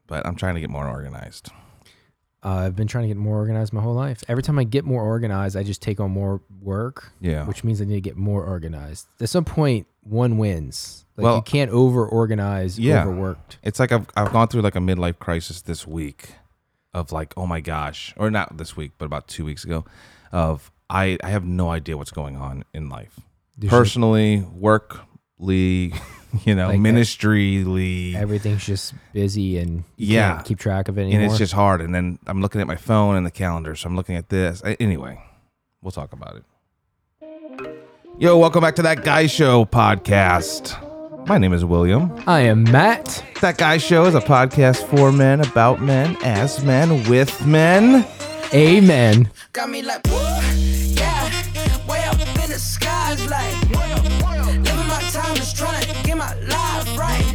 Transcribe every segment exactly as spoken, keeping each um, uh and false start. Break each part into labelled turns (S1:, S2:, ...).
S1: but I'm trying to get more organized.
S2: Uh, I've been trying to get more organized my whole life. Every time I get more organized, I just take on more work.
S1: Yeah.
S2: Which means I need to get more organized. At some point, one wins. Like
S1: Well,
S2: you can't over-organize,
S1: yeah.
S2: overworked.
S1: It's like I've I've gone through like a midlife crisis this week of like, oh my gosh, or not this week, but about two weeks ago, of I, I have no idea what's going on in life.
S2: There's
S1: Personally, workly, you know,
S2: Like
S1: ministryly.
S2: Everything's just busy and you
S1: Yeah.
S2: can't keep track of it anymore.
S1: And it's just hard. And then I'm looking at my phone and the calendar, so I'm looking at this. I, anyway, we'll talk about it. Yo, welcome back to That Guy Show podcast. My name is William.
S2: I am Matt.
S1: That Guy Show is a podcast for men, about men, as men, with men.
S2: Amen.
S3: Got me like, woo, yeah, way up in the skies, like, living my time, just trying to get my life right.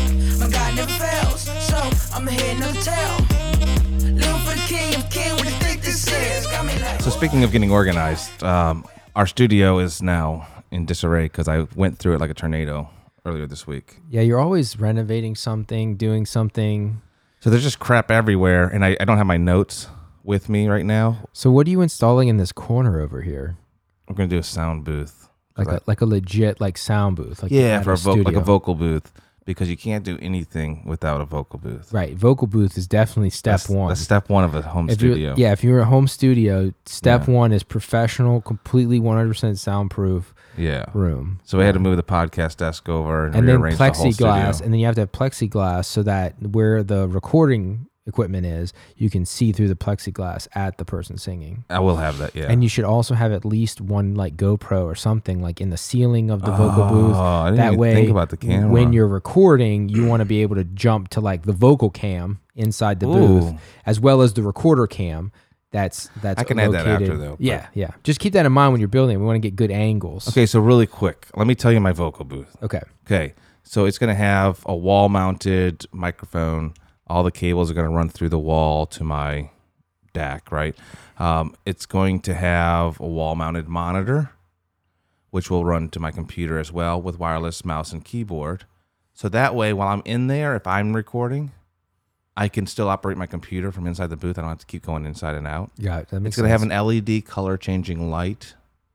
S3: My God never fails, so I'm the head, never tail. Living for the king, I'm king, what do you think this is? Got me like,
S1: So speaking of getting organized, um, our studio is now in disarray because I went through it like a tornado earlier this week.
S2: Yeah, you're always renovating something, doing something.
S1: So there's just crap everywhere, and I, I don't have my notes with me right now.
S2: So what are you installing in this corner over here?
S1: I'm going to do a sound booth.
S2: Like a like a legit like sound booth. Like
S1: Yeah,
S2: at
S1: for a vo- like a
S2: studio.
S1: vocal booth, because you can't do anything without a vocal booth.
S2: Right, vocal booth is definitely step
S1: That's,
S2: one.
S1: that's step one of a home
S2: if you're-
S1: studio.
S2: Yeah, if you're a home studio, step
S1: Yeah.
S2: one is professional, completely one hundred percent soundproof
S1: Yeah.
S2: room.
S1: So we had to move the podcast desk over and,
S2: And then
S1: rearrange the whole
S2: plexiglass,
S1: studio.
S2: and then you have to have plexiglass so that where the recording equipment is, you can see through the plexiglass at the person singing.
S1: I will have that, yeah.
S2: And you should also have at least one like GoPro or something like in the ceiling of the vocal booth.
S1: Oh, I didn't
S2: That
S1: even
S2: way,
S1: think about the camera.
S2: when you're recording, you want to be able to jump to like the vocal cam inside the
S1: Ooh.
S2: booth, as well as the recorder cam. That's that's
S1: I can add
S2: located.
S1: that after, though, but-
S2: Yeah, yeah. Just keep that in mind when you're building. We want to get good angles.
S1: Okay, so really quick, let me tell you my vocal booth.
S2: Okay.
S1: Okay, so it's going to have a wall-mounted microphone. All the cables are going to run through the wall to my D A C, right? Um, it's going to have a wall-mounted monitor, which will run to my computer as well with wireless mouse and keyboard. So that way, while I'm in there, if I'm recording, I can still operate my computer from inside the booth. I don't have to keep going inside and out.
S2: Yeah, that makes
S1: It's going to have
S2: sense.
S1: an L E D color-changing light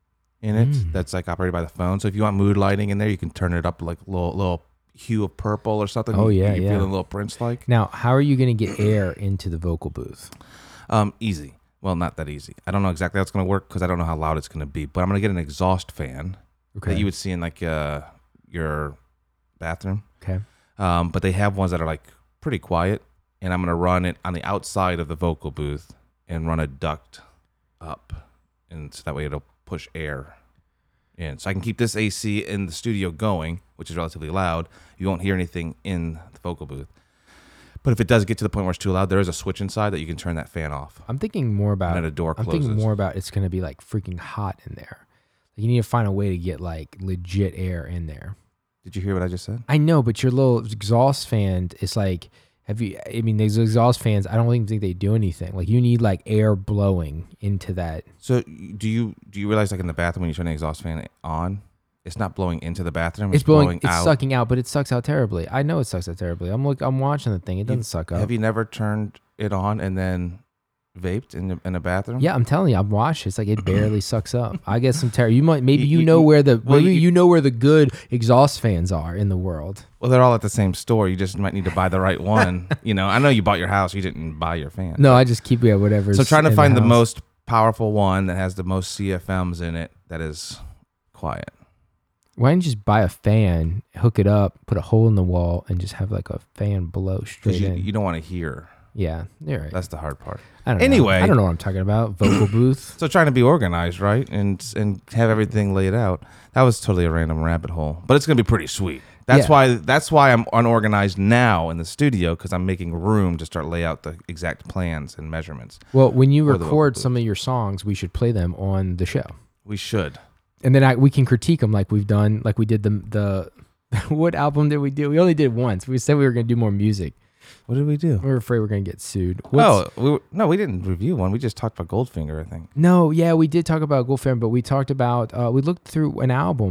S1: in it
S2: Mm.
S1: that's like operated by the phone. So if you want mood lighting in there, you can turn it up like a little, little hue of purple or something.
S2: Oh,
S1: You-
S2: yeah,
S1: you're
S2: yeah.
S1: feeling a little Prince-like.
S2: Now, how are you going to get air into the vocal booth?
S1: Um, easy. Well, not that easy. I don't know exactly how it's going to work because I don't know how loud it's going to be. But I'm going to get an exhaust fan
S2: Okay.
S1: that you would see in like uh, your bathroom.
S2: okay.
S1: Um, but they have ones that are like pretty quiet, and I'm going to run it on the outside of the vocal booth and run a duct up, and so that way it'll push air in. So I can keep this A C in the studio going, which is relatively loud. You won't hear anything in the vocal booth. But if it does get to the point where it's too loud, there is a switch inside that you can turn that fan off.
S2: I'm thinking more about.
S1: And then a door
S2: I'm thinking
S1: closes.
S2: more about it's going to be like freaking hot in there. Like you need to find a way to get like legit air in there.
S1: Did you hear what I just said?
S2: I know, but your little exhaust fan is like. Have you? I mean, these exhaust fans. I don't even think they do anything. Like you need like air blowing into that.
S1: So do you do you realize like in the bathroom when you turn the exhaust fan on, it's not blowing into the bathroom.
S2: It's, blowing. it's
S1: out.
S2: sucking out, but it sucks out terribly. I know it sucks out terribly. I'm look. I'm watching the thing. It doesn't
S1: You-
S2: suck out.
S1: Have you never turned it on and then vaped in the, in a bathroom?
S2: Yeah, I'm telling you, I'm watching. It's like it barely sucks up. I get some terror. You might, maybe
S1: You-
S2: you,
S1: you-
S2: know
S1: you-
S2: where the
S1: well,
S2: maybe
S1: you-
S2: you know where the good exhaust fans are in the world.
S1: Well, they're all at the same store. You just might need to buy the right one. You know, I know you bought your house. You didn't buy your fan.
S2: No, I just keep yeah whatever.
S1: So trying to find the most powerful one that has the most C F Ms in it that is quiet.
S2: Why don't you just buy a fan, hook it up, put a hole in the wall, and just have like a fan blow straight
S1: Because you,
S2: in?
S1: you don't want to hear.
S2: Yeah, you're right.
S1: That's the hard part.
S2: I don't know.
S1: anyway.
S2: I don't know what I'm talking about. Vocal booth.
S1: So trying to be organized, right? And and have everything laid out. That was totally a random rabbit hole. But it's going to be pretty sweet. That's
S2: Yeah.
S1: why that's why I'm unorganized now in the studio, because I'm making room to start lay out the exact plans and measurements.
S2: Well, when you
S1: Or the vocal
S2: record
S1: booth.
S2: some of your songs, we should play them on the show,
S1: We should.
S2: and then I, we can critique them like we've done, like we did the the. What album did we do? We only did once. We said we were going to do more music.
S1: What did we do?
S2: We were afraid we are going to get sued. What's-
S1: Oh, we were, no, we didn't review one. We just talked about Goldfinger, I think.
S2: No, yeah, we did talk about Goldfinger, but we talked about uh, we looked through an album.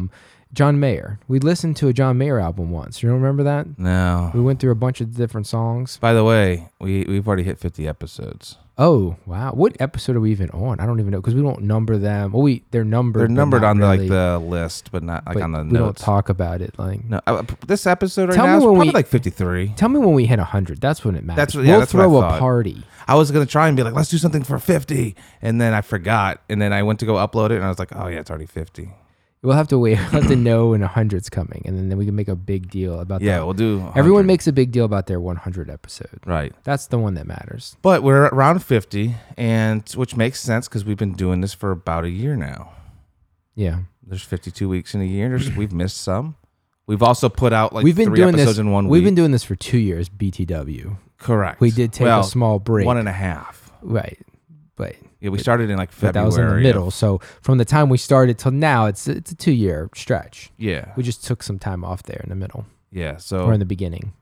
S2: John Mayer. We listened to a John Mayer album once. You don't remember that?
S1: No.
S2: We went through a bunch of different songs.
S1: By the way, we we've already hit fifty episodes.
S2: Oh wow! What episode are we even on? I don't even know because we don't number them. Well, we they're numbered.
S1: They're
S2: but
S1: numbered
S2: not
S1: on
S2: really,
S1: the, like the list, but not like
S2: but
S1: on the
S2: we
S1: notes.
S2: don't talk about it. Like
S1: No, uh, this episode right
S2: Tell
S1: now
S2: me
S1: is
S2: when
S1: probably
S2: we-
S1: like fifty-three.
S2: Tell me when we hit one hundred. That's when it matters.
S1: That's what- yeah,
S2: we'll
S1: that's what I
S2: throw a
S1: thought.
S2: party.
S1: I was gonna try and be like, let's do something for fifty, and then I forgot, and then I went to go upload it, and I was like, oh yeah, it's already fifty.
S2: We'll have to wait. We'll have to know when one hundred's coming, and then, then we can make a big deal about
S1: Yeah,
S2: that.
S1: we'll do. one hundred.
S2: Everyone makes a big deal about their one hundred episode.
S1: right,
S2: That's the one that matters.
S1: but we're around fifty, and which makes sense because we've been doing this for about a year now.
S2: Yeah.
S1: There's fifty-two weeks in a year. There's, we've missed some. We've also put out like
S2: we've been
S1: three
S2: doing
S1: episodes
S2: this.
S1: in one
S2: we've
S1: week.
S2: been doing this for two years. B T W.
S1: Correct.
S2: We did take
S1: well,
S2: a small break.
S1: one and a half.
S2: right, but
S1: Yeah, we started in like
S2: but
S1: February.
S2: that was in the
S1: of-
S2: middle. So from the time we started till now, it's it's a two year stretch.
S1: Yeah,
S2: We just took some time off there in the middle
S1: yeah. So
S2: or in the beginning.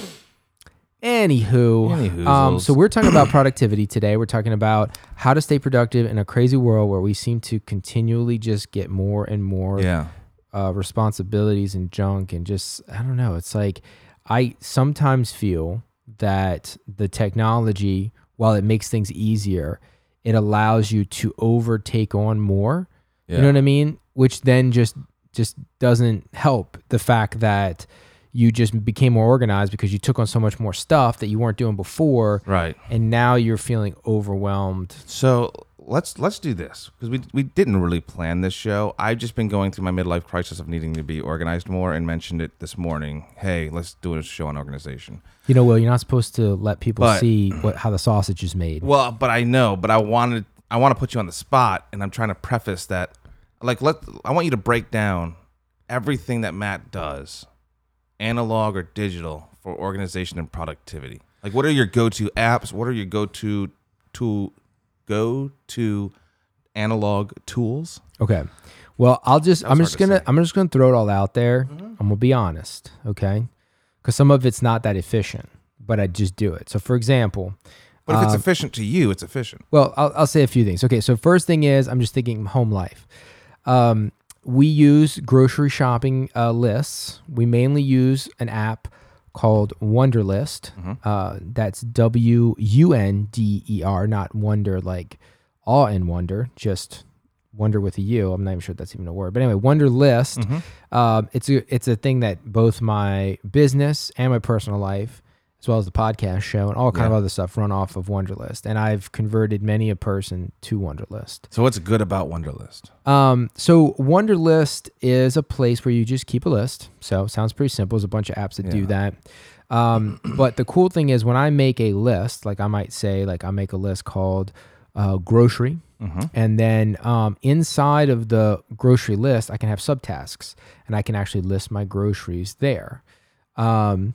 S2: Anywho,
S1: Anyhoozles.
S2: um, so we're talking about productivity today. We're talking about how to stay productive in a crazy world where we seem to continually just get more and more
S1: yeah,
S2: uh, responsibilities and junk, and just I don't know. It's like I sometimes feel that the technology, while it makes things easier, it allows you to overtake on more.
S1: yeah.
S2: You know what I mean? Which then just just doesn't help the fact that you just became more organized because you took on so much more stuff that you weren't doing before,
S1: Right.
S2: and now you're feeling overwhelmed.
S1: So let's let's do this because we we didn't really plan this show. I've just been going through my midlife crisis of needing to be organized more, and mentioned it this morning. Hey, let's do a show on organization.
S2: You know, well, you're not supposed to let people
S1: But-
S2: see what how the sausage is made.
S1: Well, but I know, but I wanted I want to put you on the spot, and I'm trying to preface that, like, let I want you to break down everything that Matt does, analog or digital, for organization and productivity. Like, what are your go-to apps? What are your go-to to go to analog tools?
S2: Okay. Well, I'll just
S1: That's
S2: I'm
S1: hard
S2: just
S1: to
S2: gonna
S1: say.
S2: I'm just gonna throw it all out there. I'm gonna be honest, okay? Because some of it's not that efficient, but I just do it. So, for example,
S1: But if it's
S2: um,
S1: efficient to you, it's efficient.
S2: well, I'll I'll say a few things. Okay, so first thing is I'm just thinking home life. Um, we use grocery shopping uh, lists. We mainly use an app called Wunderlist. Uh, that's W U N D E R, not wonder like awe and wonder, just wonder with a U. I'm not even sure if that's even a word. But anyway, Wunderlist. Um, it's a it's a thing that both my business and my personal life, as well as the podcast show and all kind of
S1: Yeah.
S2: other stuff, run off of Wunderlist. And I've converted many a person to Wunderlist.
S1: So what's good about Wunderlist?
S2: Um, so Wunderlist is a place where you just keep a list. So it sounds pretty simple. There's a bunch of apps that do
S1: Yeah.
S2: that. Um, but the cool thing is when I make a list, like I might say, like I make a list called uh, grocery. And then um, inside of the grocery list, I can have subtasks, and I can actually list my groceries there. Um,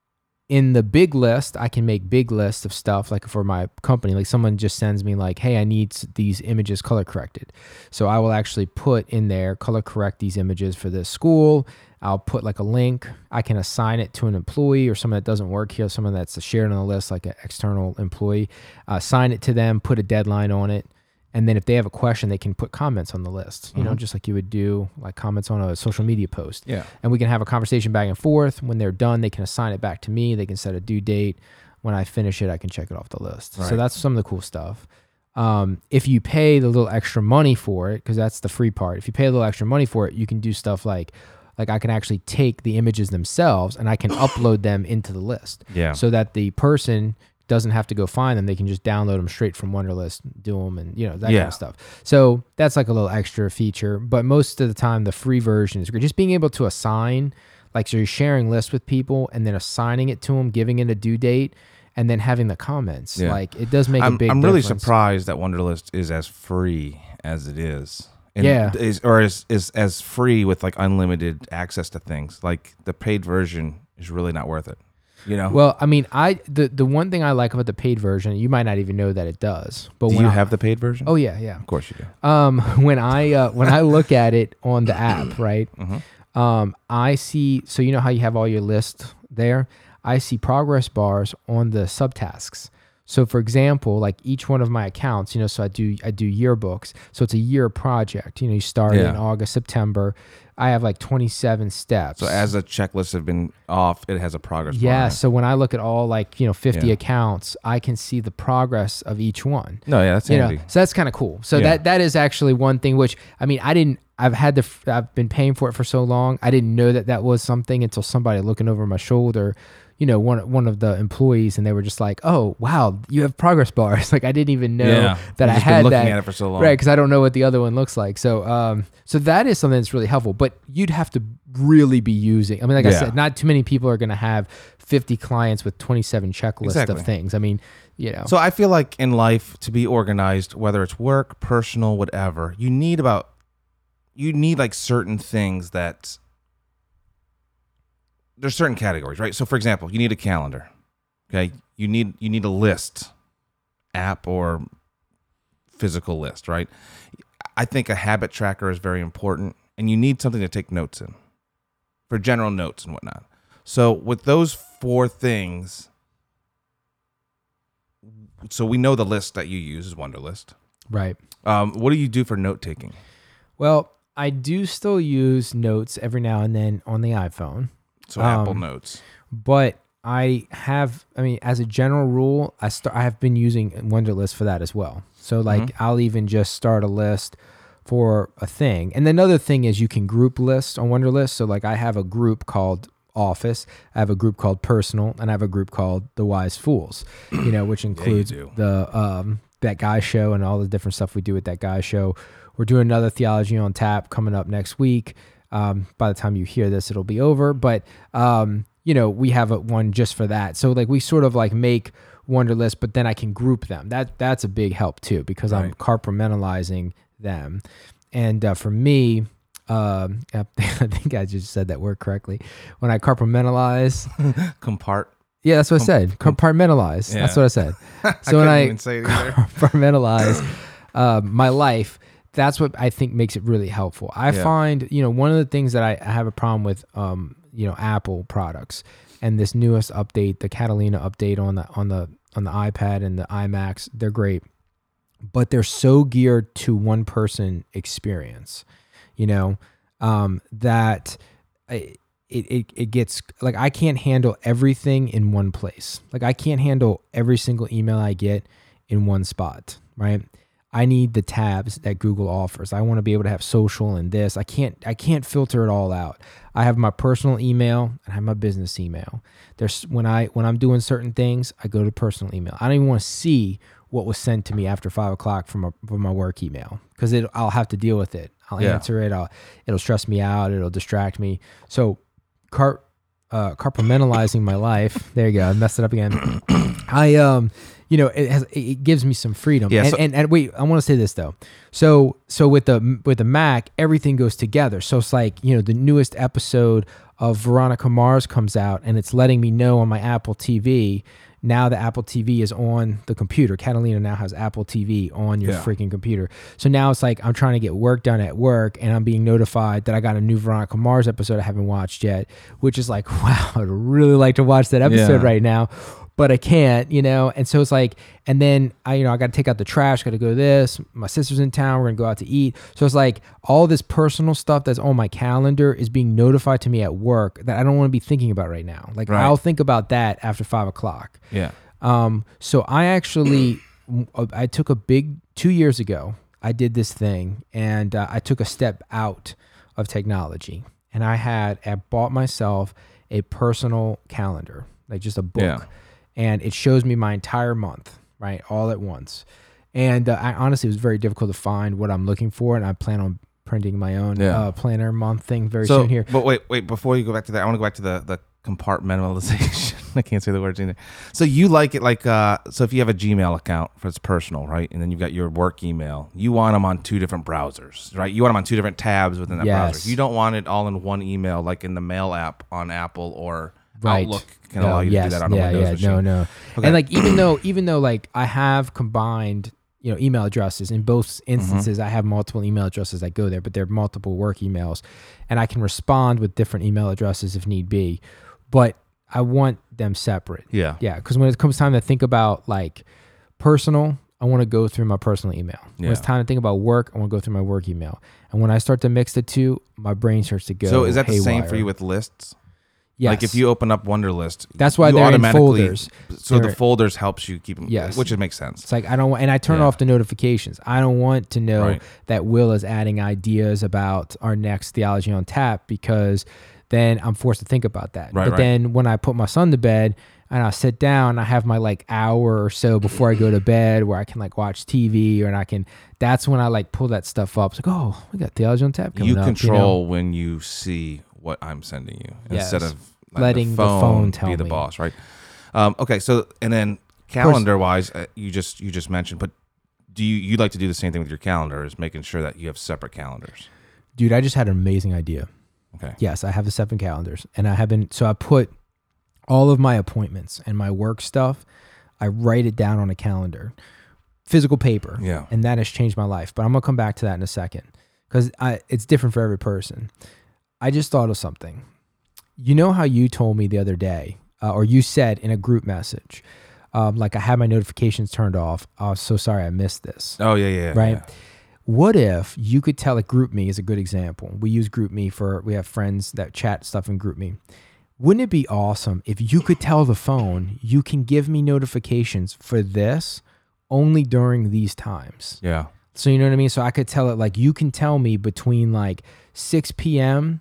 S2: in the big list, I can make big lists of stuff like for my company. Like someone just sends me like, hey, I need s- these images color corrected. So I will actually put in there, color correct these images for this school. I'll put like a link. I can assign it to an employee or someone that doesn't work here, someone that's shared on the list, like an external employee. Uh, assign it to them, put a deadline on it. And then if they have a question, they can put comments on the list, you know, just like you would do like comments on a social media post.
S1: Yeah.
S2: And we can have a conversation back and forth. When they're done, they can assign it back to me. They can set a due date. When I finish it, I can check it off the list. So
S1: Right.
S2: that's some of the cool stuff. Um, if you pay the little extra money for it, because that's the free part, if you pay a little extra money for it, you can do stuff like, like I can actually take the images themselves and I can upload them into the list.
S1: Yeah.
S2: So that the person doesn't have to go find them. They can just download them straight from Wunderlist, do them, and you know, that
S1: Yeah.
S2: kind of stuff. So that's like a little extra feature. But most of the time, the free version is great. Just being able to assign, like, so you're sharing lists with people and then assigning it to them, giving it a due date, and then having the comments.
S1: Yeah.
S2: Like, it does make
S1: I'm,
S2: a big
S1: I'm really
S2: difference.
S1: surprised that Wunderlist is as free as it is. And
S2: Yeah.
S1: Is, or is, is as free with like unlimited access to things. Like the paid version is really not worth it. You know?
S2: Well, I mean, I the, the one thing I like about the paid version, you might not even know that it does. But
S1: do
S2: when
S1: you
S2: I,
S1: have the paid version?
S2: Oh yeah, yeah.
S1: Of course you do.
S2: Um, when I uh, when I look at it on the app, right? Um, I see. So you know how you have all your list there. I see progress bars on the subtasks. So for example, like each one of my accounts, you know, so I do I do yearbooks. So it's a year project. You know, you start
S1: Yeah.
S2: in August, September. I have like twenty-seven steps.
S1: So as the checklists have been off, it has a progress bar.
S2: yeah.
S1: on it.
S2: So when I look at all like, you know, fifty
S1: Yeah.
S2: accounts, I can see the progress of each one.
S1: No, yeah, that's
S2: You know,
S1: handy.
S2: so that's kind of cool. So
S1: Yeah.
S2: that that is actually one thing which, I mean, I didn't, I've had the, I've been paying for it for so long. I didn't know that that was something until somebody looking over my shoulder, you know, one one of the employees, and they were just like, "Oh, wow, you have progress bars." Like I didn't even know
S1: Yeah.
S2: that
S1: You've
S2: I
S1: just been
S2: had
S1: looking
S2: that.
S1: at it for so long.
S2: Right, because I don't know what the other one looks like. So, um, so that is something that's really helpful. But you'd have to really be using. I mean, like I
S1: Yeah.
S2: said, not too many people are going to have fifty clients with twenty-seven checklists
S1: Exactly.
S2: of things. I mean, you know.
S1: So I feel like in life, to be organized, whether it's work, personal, whatever, you need about you need like certain things that there's certain categories, right? So for example, you need a calendar. Okay. You need you need a list, app or physical list, right? I think a habit tracker is very important, and you need something to take notes in for general notes and whatnot. So with those four things, so we know the list that you use is Wunderlist.
S2: Right.
S1: Um, what do you do for note taking?
S2: Well, I do still use notes every now and then on the iPhone,
S1: So Apple
S2: Um,
S1: Notes.
S2: but I have, I mean, as a general rule, I start, I have been using Wunderlist for that as well. So like,
S1: Mm-hmm.
S2: I'll even just start a list for a thing. And then another thing is you can group lists on Wunderlist. So like, I have a group called Office, I have a group called Personal, and I have a group called The Wise Fools, you know, which includes
S1: do.
S2: the, um, That Guy Show and all the different stuff we do with That Guy Show. We're doing another Theology on Tap coming up next week. Um, by the time you hear this, it'll be over. But, um, you know, we have a one just for that. So like we sort of like make Wunderlist, but then I can group them. That That's a big help too, because I'm
S1: Right.
S2: compartmentalizing them. And uh, for me, um, I think I just said that word correctly. When I compartmentalize,
S1: Compart.
S2: yeah, that's what I said. Compartmentalize.
S1: Yeah.
S2: That's what I said. So
S1: couldn't
S2: when I
S1: even say it either.
S2: compartmentalize uh, my life, that's what I think makes it really helpful. I
S1: Yeah.
S2: find, you know, one of the things that I, I have a problem with, um, you know, Apple products and this newest update, the Catalina update on the on the on the iPad and the iMacs, they're great, but they're so geared to one person experience, you know, um, that I, it, it it gets like I can't handle everything in one place. Like I can't handle every single email I get in one spot, right? I need the tabs that Google offers. I want to be able to have social and this. I can't I can't filter it all out. I have my personal email and I have my business email. There's when I when I'm doing certain things, I go to personal email. I don't even want to see what was sent to me after five o'clock from a, from my work email because it I'll have to deal with it. I'll
S1: Yeah.
S2: answer it. I'll, it'll stress me out. It'll distract me. So car uh, compartmentalizing my life. There you go. I messed it up again. I um. You know, it has it gives me some freedom.
S1: Yeah,
S2: and,
S1: so-
S2: and and wait, I want to say this though. So so with the with the Mac, everything goes together. So it's like, you know, the newest episode of Veronica Mars comes out and it's letting me know on my Apple T V. Now the Apple T V is on the computer. Catalina now has Apple T V on your
S1: Yeah.
S2: freaking computer. So now it's like I'm trying to get work done at work and I'm being notified that I got a new Veronica Mars episode I haven't watched yet, which is like, wow, I'd really like to watch that episode
S1: Yeah.
S2: right now. But I can't, you know? And so it's like, and then I, you know, I got to take out the trash, got to go to this. My sister's in town. We're going to go out to eat. So it's like all this personal stuff that's on my calendar is being notified to me at work that I don't want to be thinking about right now. Like
S1: Right.
S2: I'll think about that after five o'clock.
S1: Yeah.
S2: Um, so I actually, I took a big, two years ago, I did this thing and uh, I took a step out of technology and I had, I bought myself a personal calendar, like just a book.
S1: Yeah.
S2: And it shows me my entire month, right, all at once. And uh, I honestly, it was very difficult to find what I'm looking for, and I plan on printing my own
S1: Yeah.
S2: uh, planner month thing very
S1: So,
S2: soon here.
S1: but wait, wait. Before you go back to that, I want to go back to the the compartmentalization. I can't say the words either. So you like it like uh. So if you have a Gmail account for it's personal, right, and then you've got your work email, you want them on two different browsers, right? You want them on two different tabs within that
S2: Yes.
S1: browser. You don't want it all in one email, like in the Mail app on Apple or
S2: Right.
S1: Outlook can
S2: No,
S1: allow you
S2: yes,
S1: to do that on a
S2: yeah,
S1: Windows
S2: yeah,
S1: machine.
S2: No, no.
S1: Okay.
S2: And like even though even though like I have combined, you know, email addresses in both instances,
S1: Mm-hmm.
S2: I have multiple email addresses that go there, but they're multiple work emails, and I can respond with different email addresses if need be. But I want them separate.
S1: Yeah.
S2: Yeah. Because when it comes time to think about like personal, I want to go through my personal email. When
S1: Yeah.
S2: it's time to think about work, I want to go through my work email. And when I start to mix the two, my brain starts to go.
S1: So is that the same
S2: haywire.
S1: for you with lists?
S2: Yes.
S1: Like if you open up Wunderlist,
S2: That's why
S1: you
S2: they're in
S1: automatically-
S2: folders.
S1: So
S2: They're-
S1: the folders helps you keep them,
S2: Yes.
S1: which makes sense.
S2: It's like I don't want, and I turn
S1: Yeah.
S2: off the notifications. I don't want to know
S1: Right.
S2: that Will is adding ideas about our next Theology on Tap because then I'm forced to think about that.
S1: Right,
S2: but
S1: right.
S2: then when I put my son to bed and I sit down, I have my like hour or so before I go to bed where I can like watch T V or and I can. That's when I like pull that stuff up. It's like, oh, we got Theology on Tap coming
S1: You
S2: up.
S1: control
S2: You know?
S1: when you see what I'm sending you
S2: Yes.
S1: instead of
S2: Letting the phone tell
S1: be the
S2: me.
S1: boss, right? Um, okay, so and then calendar wise, uh, you just you just mentioned, but do you you like to do the same thing with your calendar? Is making sure that you have separate calendars?
S2: Dude, I just had an amazing idea.
S1: Okay.
S2: Yes, I have the seven calendars, and I have been. So I put all of my appointments and my work stuff. I write it down on a calendar, physical paper.
S1: Yeah.
S2: and that has changed my life. But I'm gonna come back to that in a second because it's different for every person. I just thought of something. You know how you told me the other day, uh, or you said in a group message, um, like I had my notifications turned off. I was so sorry I missed this.
S1: Oh yeah, yeah,
S2: Right.
S1: yeah.
S2: What if you could tell, like GroupMe is a good example. We use GroupMe for, we have friends that chat stuff in GroupMe. Wouldn't it be awesome if you could tell the phone, you can give me notifications for this only during these times?
S1: Yeah.
S2: So you know what I mean? So I could tell it like, you can tell me between like six p.m.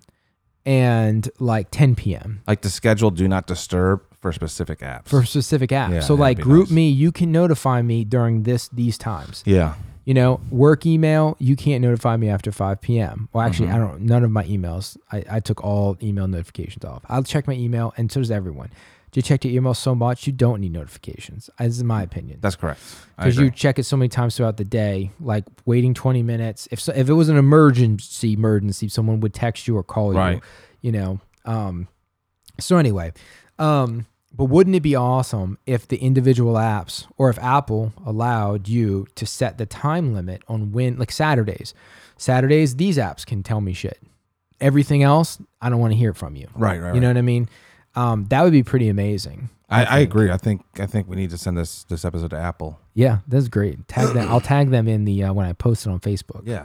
S2: and like ten p.m.
S1: Like the schedule do not disturb for specific apps.
S2: for specific apps.
S1: Yeah,
S2: so
S1: that'd
S2: like
S1: be
S2: GroupMe, you can notify me during this, these times.
S1: yeah.
S2: You know, work email, you can't notify me after five p.m. Well, actually,
S1: Mhm.
S2: I don't, none of my emails, I, I took all email notifications off. I'll check my email, and so does everyone. You check your email so much, you don't need notifications, as in my opinion.
S1: That's correct. I
S2: Because
S1: agree.
S2: you check it so many times throughout the day, like waiting twenty minutes. If so, if it was an emergency, emergency, someone would text you or call you,
S1: Right.
S2: you know. Um, so anyway, um, but wouldn't it be awesome if the individual apps, or if Apple allowed you to set the time limit on when, like Saturdays, Saturdays, these apps can tell me shit. Everything else, I don't want to hear from you.
S1: Right, right,
S2: You know
S1: right.
S2: what I mean? Um, that would be pretty amazing.
S1: I, I
S2: think.
S1: agree. I think I think we need to send this this episode to Apple.
S2: Yeah, that's great. Tag them. I'll tag them in the uh, when I post it on Facebook.
S1: Yeah.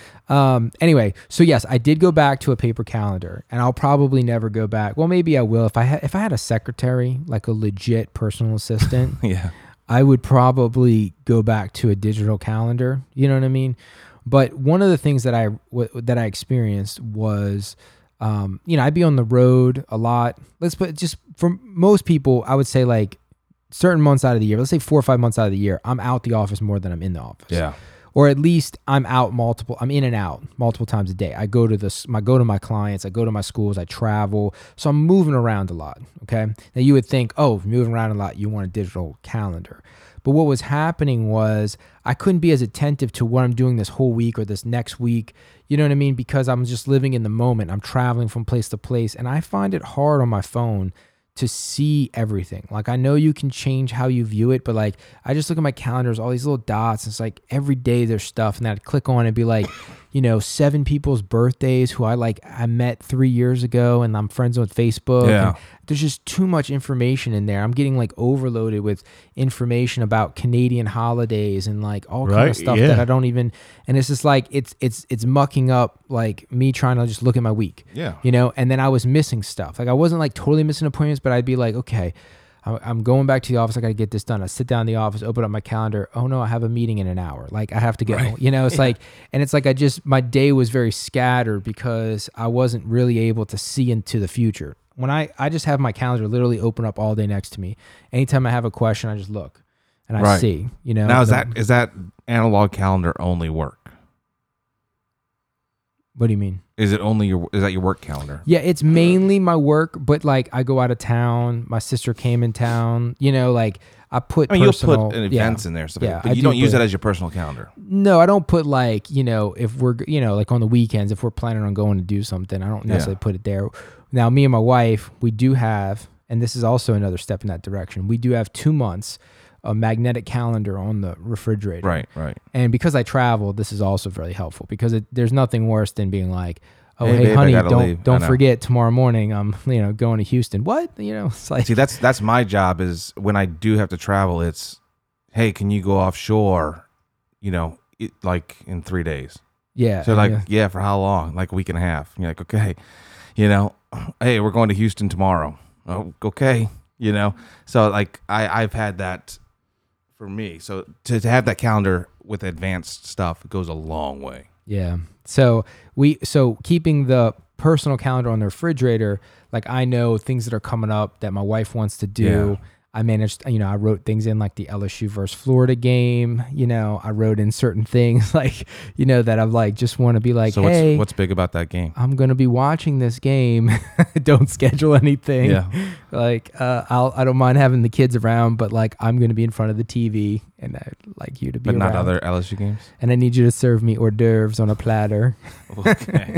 S2: Um, anyway, so yes, I did go back to a paper calendar, and I'll probably never go back. Well, maybe I will if I had if I had a secretary, like a legit personal assistant.
S1: Yeah.
S2: I would probably go back to a digital calendar. You know what I mean? But one of the things that I w- that I experienced was, um, you know, I'd be on the road a lot. Let's put just for most people, I would say like certain months out of the year. Let's say four or five months out of the year, I'm out the office more than I'm in the office.
S1: Yeah.
S2: Or at least I'm out multiple, I'm in and out multiple times a day. I go to this, I go to my clients, I go to my schools, I travel. So I'm moving around a lot. Okay. Now you would think, oh, moving around a lot, you want a digital calendar. But what was happening was I couldn't be as attentive to what I'm doing this whole week or this next week. You know what I mean? Because I'm just living in the moment. I'm traveling from place to place. And I find it hard on my phone to see everything. Like I know you can change how you view it, but like I just look at my calendars, all these little dots. It's like every day there's stuff, and then I'd click on it and be like, you know, seven people's birthdays who I like I met three years ago, and I'm friends with Facebook.
S1: Yeah.
S2: And there's just too much information in there. I'm getting like overloaded with information about Canadian holidays and like all kind
S4: Right,
S2: of stuff
S4: yeah.
S2: that I don't even. And it's just like it's it's it's mucking up like me trying to just look at my week.
S1: Yeah.
S2: You know, and then I was missing stuff. Like I wasn't like totally missing appointments, but I'd be like, okay, I- I'm going back to the office. I got to get this done. I sit down in the office, open up my calendar. Oh no, I have a meeting in an hour. Like I have to go.
S1: Right.
S2: You know, it's like, and it's like I just my day was very scattered because I wasn't really able to see into the future. When I I just have my calendar literally open up all day next to me. Anytime I have a question, I just look and I
S1: Right.
S2: see. You know.
S1: Now is
S2: the-
S1: that is that analog calendar only work?
S2: What do you mean?
S1: Is it only your is that your work calendar?
S2: Yeah, it's mainly my work, but like I go out of town. My sister came in town. You know, like I put.
S1: I mean,
S2: personal,
S1: you'll put an
S2: yeah.
S1: events in there, stuff
S2: Yeah,
S1: like that, but
S2: I
S1: you
S2: do
S1: don't use
S2: put-
S1: that as your personal calendar.
S2: No, I don't put like, you know, if we're, you know, like on the weekends, if we're planning on going to do something, I don't necessarily
S1: Yeah.
S2: put it there. Now, me and my wife, we do have, and this is also another step in that direction, we do have two months a magnetic calendar on the refrigerator.
S1: Right, right.
S2: And because I travel, this is also very helpful because it, there's nothing worse than being like, oh,
S1: Hey,
S2: hey,
S1: babe, I
S2: honey,
S1: gotta
S2: don't
S1: leave." I
S2: don't
S1: know.
S2: forget tomorrow morning. I'm you know going to Houston. What you know? It's like
S1: See, that's that's my job. Is when I do have to travel, it's, hey, can you go offshore? You know, it, like in three days.
S2: yeah.
S1: So like,
S2: yeah.
S1: yeah, for how long? Like a week and a half. You're like, okay, you know, hey, we're going to Houston tomorrow. Oh, okay, you know. So like, I I've had that for me. So to, to have that calendar with advanced stuff goes a long way.
S2: Yeah. So we so keeping the personal calendar on the refrigerator, like I know things that are coming up that my wife wants to do.
S1: Yeah.
S2: I managed, you know, I wrote things in like the L S U versus Florida game. You know, I wrote in certain things like, you know, that I'm like just want to be like,
S1: So
S2: hey,
S1: what's what's big about that game?
S2: I'm gonna be watching this game. Don't schedule anything.
S1: Yeah.
S2: Like uh, I'll I don't mind having the kids around, but like I'm gonna be in front of the T V, and I'd like you to be
S1: But not
S2: around.
S1: other L S U games.
S2: And I need you to serve me hors d'oeuvres on a platter.
S1: Okay.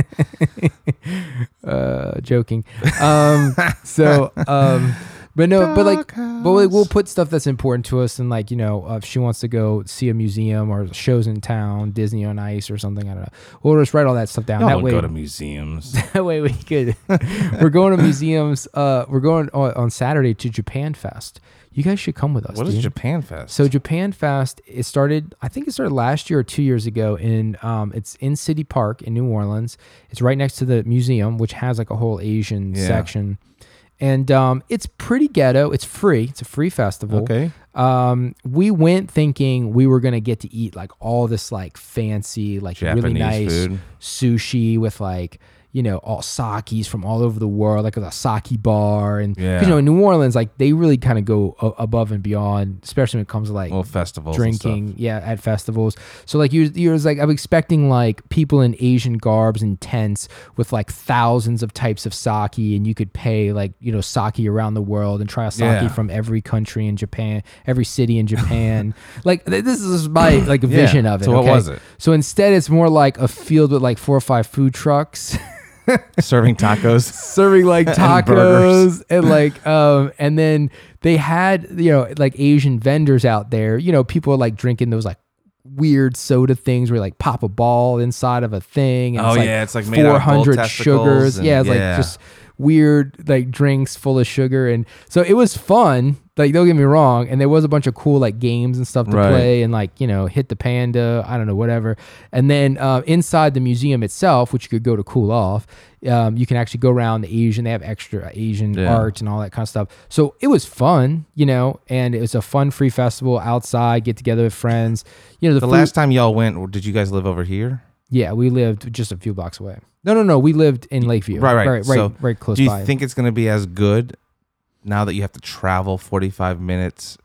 S2: uh, joking. Um, so, um, but no, but like, but like, we'll put stuff that's important to us, and like, you know, uh, if she wants to go see a museum or shows in town, Disney on Ice or something, I don't know. We'll just write all that stuff down.
S1: Y'all
S2: that
S1: don't
S2: way,
S1: go to museums.
S2: that way we could. We're going to museums. Uh, we're going on, on Saturday to Japan Fest. You guys should come with us.
S1: What is
S2: dude.
S1: Japan Fest?
S2: So Japan Fest, it started, I think it started last year or two years ago in, um, it's in City Park in New Orleans. It's right next to the museum, which has like a whole Asian
S1: Yeah.
S2: section. And um, it's pretty ghetto. It's free. It's a free festival.
S1: Okay.
S2: Um, we went thinking we were going to get to eat like all this like fancy, like
S1: Japanese
S2: really nice
S1: food.
S2: sushi with like, you know, all sakis from all over the world, like a sake bar. And, 'cause,
S1: Yeah.
S2: you know, in New Orleans, like they really kind of go a- above and beyond, especially when it comes to like
S1: Well, festivals. and
S2: drinking,
S1: stuff.
S2: yeah, at festivals. So like you, you was like I'm expecting like people in Asian garbs and tents with like thousands of types of sake, and you could pay like you know sake around the world and try a sake
S1: Yeah.
S2: from every country in Japan, every city in Japan. Like th- this is my like
S1: Yeah.
S2: vision of it.
S1: So what
S2: okay?
S1: was it?
S2: So instead, it's more like a field with like four or five food trucks.
S1: Serving tacos.
S2: Serving like
S1: And
S2: tacos
S1: burgers.
S2: and, like um and then they had you know like Asian vendors out there, you know people are like drinking those like weird soda things where you, like pop a ball inside of a thing and
S1: Oh,
S2: it's like
S1: yeah, it's, like, made out of bull
S2: four hundred
S1: testicles
S2: sugars.
S1: and-
S2: Yeah, it's
S1: yeah.
S2: like just weird like drinks full of sugar, and so it was fun. Like don't get me wrong, and there was a bunch of cool like games and stuff to
S1: Right.
S2: play, and like you know hit the panda, I don't know whatever. And then uh, inside the museum itself, which you could go to cool off, um, you can actually go around the Asian. They have extra Asian
S1: Yeah.
S2: art and all that kind of stuff. So it was fun, you know, and it was a fun free festival outside, get together with friends. You know, the,
S1: The
S2: food-
S1: last time y'all went, did you guys live over here?
S2: yeah, we lived just a few blocks away. No, no, no, we lived in Lakeview.
S1: Right, right.
S2: right,
S1: So,
S2: right, right close
S1: Do you
S2: by.
S1: think it's going to be as good now that you have to travel forty-five minutes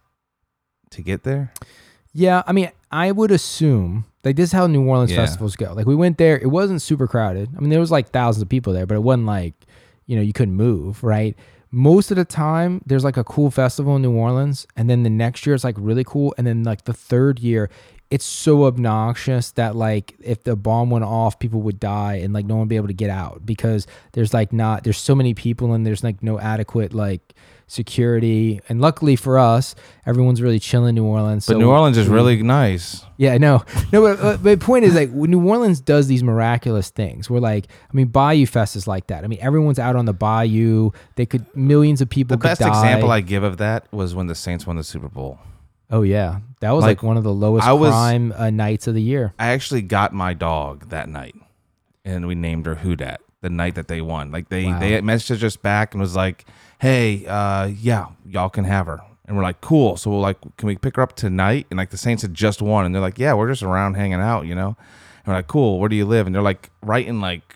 S1: to get there?
S2: Yeah, I mean, I would assume like this is how New Orleans
S1: Yeah.
S2: festivals go. Like we went there, it wasn't super crowded. I mean, there was like thousands of people there, but it wasn't like, you know, you couldn't move, right? Most of the time, there's like a cool festival in New Orleans, and then the next year it's like really cool, and then like the third year, it's so obnoxious that like if the bomb went off, people would die, and like no one would be able to get out because there's like not there's so many people, and there's like no adequate like security. And luckily for us, everyone's really chilling in New Orleans.
S1: But
S2: so
S1: New Orleans is
S2: we-
S1: really nice.
S2: yeah, no, no. But, uh, but the point is, like, when New Orleans does these miraculous things. Where, like, I mean, Bayou Fest is like that. I mean, everyone's out on the bayou. They could millions of people.
S1: The
S2: could
S1: best
S2: die.
S1: example I give of that was when the Saints won the Super Bowl.
S2: Oh yeah, that was like,
S1: Like,
S2: one of the lowest
S1: I was-
S2: crime uh, nights of the year.
S1: I actually got my dog that night, and we named her Who Dat the night that they won. Like they
S2: Wow.
S1: they messaged us back and was like, "Hey, uh, yeah, y'all can have her." And we're like, "Cool." So we're like, "Can we pick her up tonight?" And like the Saints had just won, and they're like, "Yeah, we're just around hanging out, you know." And we're like, "Cool. Where do you live?" And they're like, "Right in like,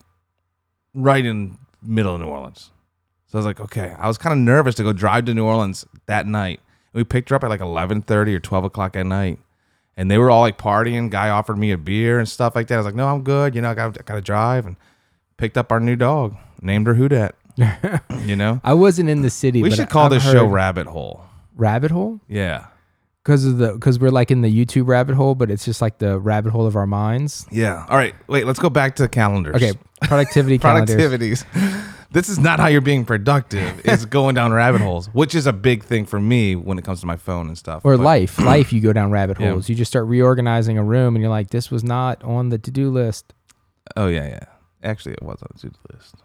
S1: right in middle of New Orleans." So I was like, "Okay." I was kind of nervous to go drive to New Orleans that night. We picked her up at like eleven thirty or twelve o'clock at night. And they were all like partying. Guy offered me a beer and stuff like that. I was like, no, I'm good. You know, I got, I got to drive. And picked up our new dog. Named her Who Dat. You know?
S2: I wasn't in the city.
S1: We
S2: but
S1: should call
S2: I've
S1: this
S2: heard
S1: show Rabbit Hole.
S2: Rabbit Hole
S1: Yeah.
S2: because of the because we're like in the YouTube rabbit hole, but it's just like the rabbit hole of our minds.
S1: Yeah. All right. Wait, let's go back to calendars.
S2: Okay, productivity calendars.
S1: Productivities. This is not how you're being productive. It's going down rabbit holes, which is a big thing for me when it comes to my phone and stuff.
S2: Or
S1: But-
S2: life, life. You go down rabbit
S1: Yeah.
S2: holes. You just start reorganizing a room, and you're like, "This was not on the to-do list."
S1: Oh, yeah, yeah. actually, it was on the to-do list.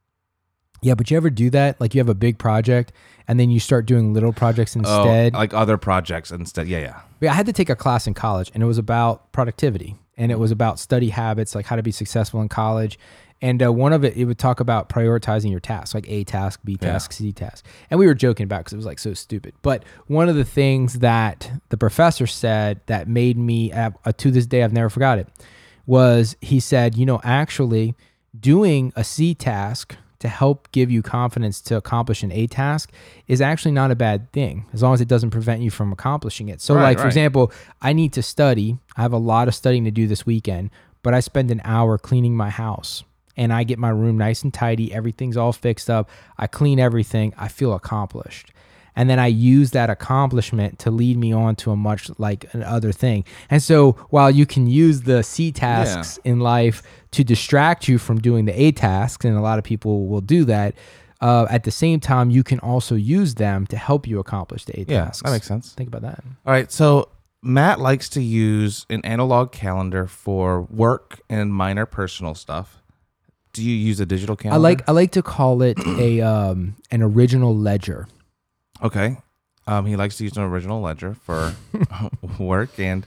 S2: Yeah, but you ever do that? Like you have a big project and then you start doing little projects instead?
S1: Oh, like other projects instead. Yeah, yeah.
S2: Yeah, I had to take a class in college and it was about productivity and it was about study habits, like how to be successful in college. And uh, one of it, it would talk about prioritizing your tasks, like A task, B task,
S1: Yeah.
S2: C task. And we were joking about it because it was like so stupid. But one of the things that the professor said that made me, uh, to this day, I've never forgot it, was he said, you know, actually doing a C task to help give you confidence to accomplish an A task is actually not a bad thing, as long as it doesn't prevent you from accomplishing it. So
S1: Right,
S2: like, for
S1: right.
S2: example, I need to study. I have a lot of studying to do this weekend, but I spend an hour cleaning my house. And I get my room nice and tidy. Everything's all fixed up. I clean everything. I feel accomplished. And then I use that accomplishment to lead me on to a much like another thing. And so while you can use the C tasks in life to distract you from doing the A tasks, and a lot of people will do that, uh, at the same time, you can also use them to help you accomplish the A
S1: Yeah,
S2: tasks.
S1: that makes sense.
S2: Think about that.
S1: All right, so Matt likes to use an analog calendar for work and minor personal stuff. Do you use a digital calendar?
S2: I like I like to call it a um, an original ledger.
S1: Okay. Um, he likes to use an original ledger for work and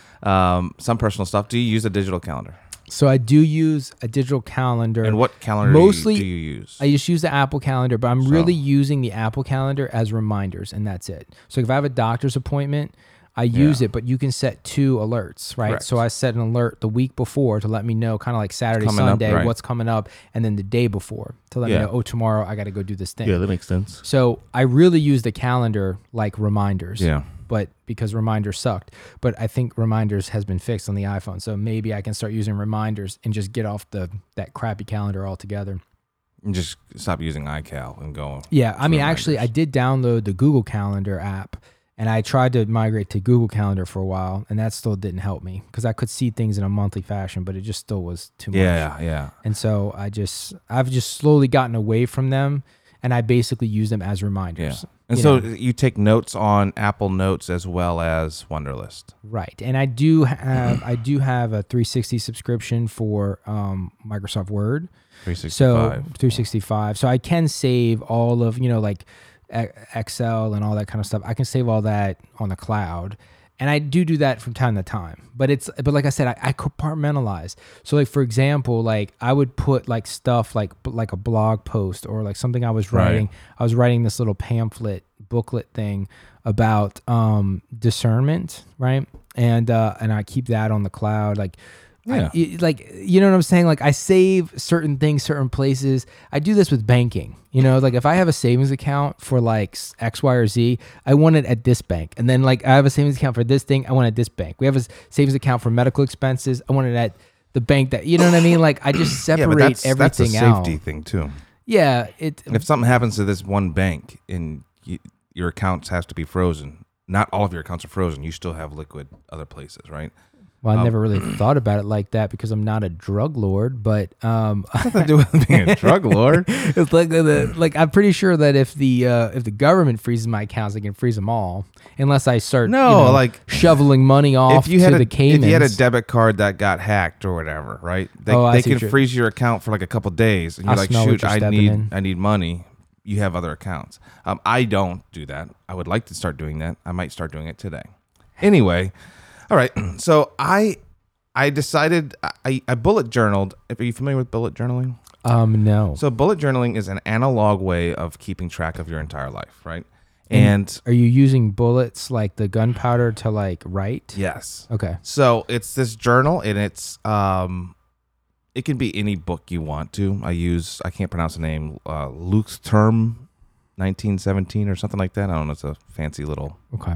S1: um, some personal stuff. Do you use a digital calendar?
S2: So I do use a digital calendar.
S1: And what calendar
S2: Mostly,
S1: do, you, do you use?
S2: I just use the Apple Calendar, but I'm
S1: So-
S2: really using the Apple Calendar as reminders, and that's it. So if I have a doctor's appointment, I use
S1: Yeah.
S2: it, but you can set two alerts, right?
S1: Correct.
S2: So I set an alert the week before to let me know, kind of like Saturday,
S1: Coming up,
S2: Sunday,
S1: right.
S2: what's coming up, and then the day before to let
S1: Yeah.
S2: me know, oh, tomorrow I got to go do this thing.
S1: that makes sense.
S2: So I really use the calendar like reminders.
S1: Yeah.
S2: But because reminders sucked. But I think reminders has been fixed on the iPhone. So maybe I can start using reminders and just get off the that crappy calendar altogether.
S1: And just stop using iCal and go.
S2: Yeah, I
S1: to
S2: mean, actually, I
S1: reminders.
S2: did download the Google Calendar app, and I tried to migrate to Google Calendar for a while, and that still didn't help me because I could see things in a monthly fashion, but it just still was too much.
S1: Yeah, yeah.
S2: And so I just, I've just slowly gotten away from them, and I basically use them as
S1: Yeah.
S2: reminders.
S1: And
S2: you
S1: so
S2: know.
S1: you take notes on Apple Notes as well as Wunderlist.
S2: Right, and I do have, I do have a three sixty subscription for um, Microsoft Word.
S1: three
S2: So
S1: sixty-five.
S2: three sixty-five. So I can save all of, you know, like E- Excel and all that kind of stuff. I can save all that on the cloud. And I do do that from time to time. But it's, but like I said, I, I compartmentalize. So like, for example, like I would put like stuff like, like a blog post or like something I was
S1: Right.
S2: writing. I was writing this little pamphlet booklet thing about um, discernment. Right. And, uh, and I keep that on the cloud. Like,
S1: Yeah.
S2: I, it- like, you know what I'm saying? Like I save certain things, certain places. I do this with banking, you know, like if I have a savings account for like X, Y, or Z, I want it at this bank. And then like I have a savings account for this thing, I want it at this bank. We have a s- savings account for medical expenses. I want it at the bank that, you know what I mean? Like I just
S1: Yeah,
S2: separate
S1: but that's, that's a
S2: everything out.
S1: safety thing too.
S2: Yeah. It,
S1: If something happens to this one bank and you, your accounts has to be frozen, not all of your accounts are frozen. You still have liquid other places, right?
S2: well, I
S1: um,
S2: never really thought about it like that because I'm not a drug lord, but, um,
S1: Nothing to do with being a drug lord.
S2: it's like the like I'm pretty sure that if the uh, if the government freezes my accounts, they can freeze them all, unless I start
S1: No,
S2: you know,
S1: like,
S2: shoveling money off
S1: If you
S2: to
S1: had
S2: the
S1: a
S2: Caymans.
S1: if you had a debit card that got hacked or whatever, right? They,
S2: Oh, I
S1: they
S2: see
S1: can
S2: what you're-
S1: freeze your account for like a couple days, and you're
S2: I
S1: like,
S2: smell what
S1: shoot,
S2: you're
S1: I
S2: stepping
S1: need
S2: in.
S1: I need money. You have other accounts. Um, I don't do that. I would like to start doing that. I might start doing it today. Anyway, all right. So I I decided I, I bullet journaled. Are you familiar with bullet journaling?
S2: um no.
S1: So bullet journaling is an analog way of keeping track of your entire life, right? And
S2: Are you using bullets like the gunpowder to like write?
S1: yes.
S2: Okay.
S1: So it's this journal, and it's um, it can be any book you want to. I use I can't pronounce the name, uh, Luke's Term, nineteen seventeen or something like that. I don't know. It's a fancy little
S2: Okay.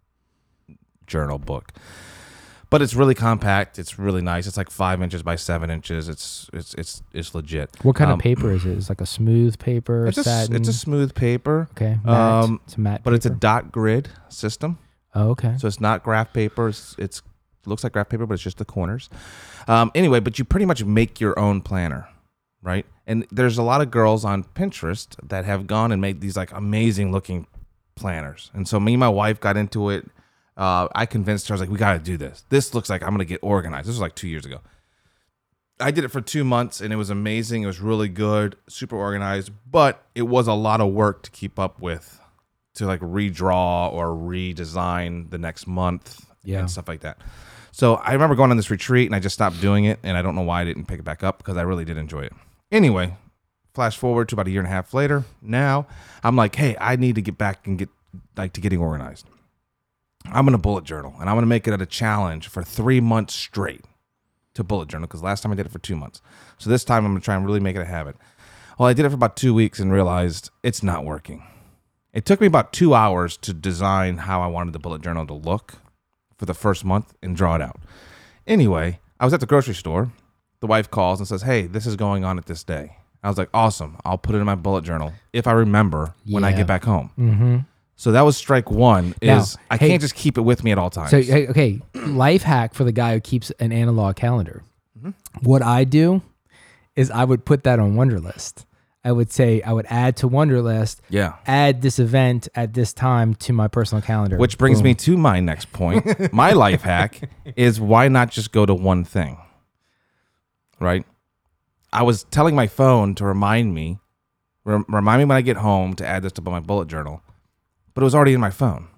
S1: journal book, but it's really compact. It's really nice. It's like five inches by seven inches. It's it's it's it's legit.
S2: What kind
S1: Um,
S2: of paper is it? It's like a smooth paper,
S1: It's a, s-
S2: satin.
S1: it's a smooth paper,
S2: okay. Matte.
S1: um,
S2: it's a matte.
S1: but it's a
S2: paper.
S1: dot grid system.
S2: Oh, okay.
S1: So it's not graph paper. It's, it's it looks like graph paper, but it's just the corners. Um, anyway, but you pretty much make your own planner, right? And there's a lot of girls on Pinterest that have gone and made these like amazing looking planners. And so me and my wife got into it. Uh, I convinced her. I was like, we got to do this. This looks like I'm going to get organized. This was like two years ago. I did it for two months and it was amazing. It was really good, super organized, but it was a lot of work to keep up with, to like redraw or redesign the next month
S2: Yeah.
S1: and stuff like that. So I remember going on this retreat and I just stopped doing it, and I don't know why I didn't pick it back up because I really did enjoy it. Anyway, flash forward to about a year and a half later. Now I'm like, hey, I need to get back and get like to getting organized. I'm going to bullet journal, and I'm going to make it a challenge for three months straight to bullet journal, because last time I did it for two months. So this time I'm going to try and really make it a habit. Well, I did it for about two weeks and realized it's not working. It took me about two hours to design how I wanted the bullet journal to look for the first month and draw it out. Anyway, I was at the grocery store. The wife calls and says, hey, this is going on at this day. I was like, awesome. I'll put it in my bullet journal if I remember when I
S2: Yeah.
S1: get back home.
S2: Mm-hmm.
S1: So that was strike one, is
S2: Now,
S1: I
S2: hey-
S1: can't just keep it with me at all times.
S2: So hey, okay, life hack for the guy who keeps an analog calendar.
S1: Mm-hmm.
S2: What I do is I would put that on Wunderlist. I would say I would add to Wunderlist,
S1: yeah.
S2: add this event at this time to my personal calendar.
S1: Which brings
S2: Boom.
S1: me to my next point. My life hack is, why not just go to one thing? Right? I was telling my phone to remind me, rem- remind me when I get home to add this to my bullet journal, but it was already in my phone.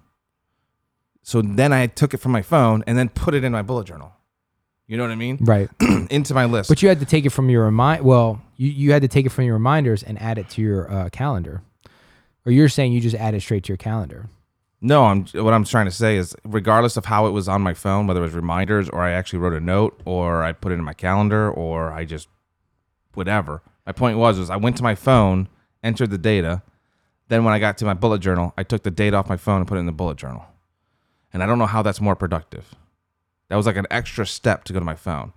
S1: So then I took it from my phone and then put it in my bullet journal. You know what I mean?
S2: Right.
S1: Into my list.
S2: But you had to take it from your remind. Well, you, you had to take it from your reminders and add it to your uh, calendar. Or you're saying you just add it straight to your calendar.
S1: No, I'm what I'm trying to say is, regardless of how it was on my phone, whether it was reminders or I actually wrote a note or I put it in my calendar or I just whatever. My point was, was I went to my phone, entered the data. Then when I got to my bullet journal, I took the data off my phone and put it in the bullet journal. And I don't know how that's more productive. That was like an extra step to go to my phone.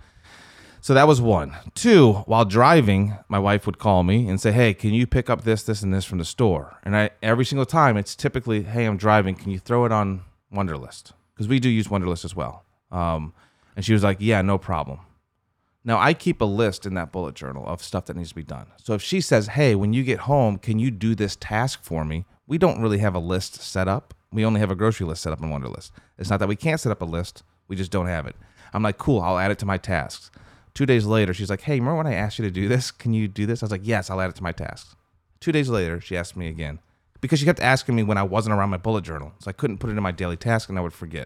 S1: So that was one. Two, while driving, my wife would call me and say, hey, can you pick up this, this, and this from the store? And I every single time, it's typically, hey, I'm driving. Can you throw it on Wunderlist? Because we do use Wunderlist as well. Um, and she was like, yeah, no problem. Now, I keep a list in that bullet journal of stuff that needs to be done. So if she says, hey, when you get home, can you do this task for me? We don't really have a list set up. We only have a grocery list set up in Wunderlist. It's not that we can't set up a list. We just don't have it. I'm like, cool, I'll add it to my tasks. Two days later, she's like, hey, remember when I asked you to do this? Can you do this? I was like, yes, I'll add it to my tasks. Two days later, she asked me again, because she kept asking me when I wasn't around my bullet journal. So I couldn't put it in my daily task and I would forget.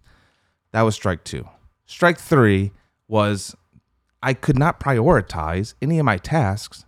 S1: That was strike two. Strike three was I could not prioritize any of my tasks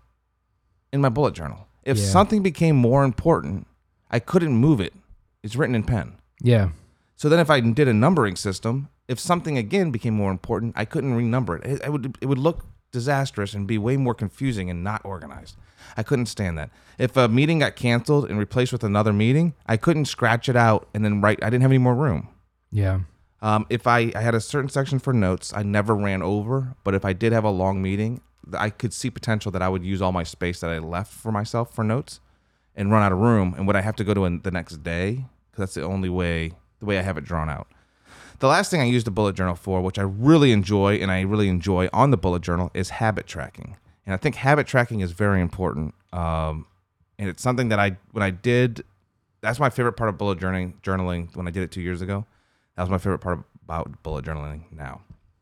S1: in my bullet journal. If
S2: Yeah.
S1: something became more important, I couldn't move it. It's written in pen.
S2: Yeah.
S1: So then if I did a numbering system, if something again became more important, I couldn't renumber it. It, it would it would look disastrous and be way more confusing and not organized. I couldn't stand that. If a meeting got canceled and replaced with another meeting, I couldn't scratch it out and then write. I didn't have any more room.
S2: Yeah.
S1: Um, if I, I had a certain section for notes, I never ran over. But if I did have a long meeting, I could see potential that I would use all my space that I left for myself for notes and run out of room. And would I have to go to an, the next day? Because that's the only way, the way I have it drawn out. The last thing I use the bullet journal for, which I really enjoy and I really enjoy on the bullet journal, is habit tracking. And I think habit tracking is very important. Um, and it's something that I, when I did, that's my favorite part of bullet journaling, journaling when I did it two years ago. That was my favorite part about bullet journaling now.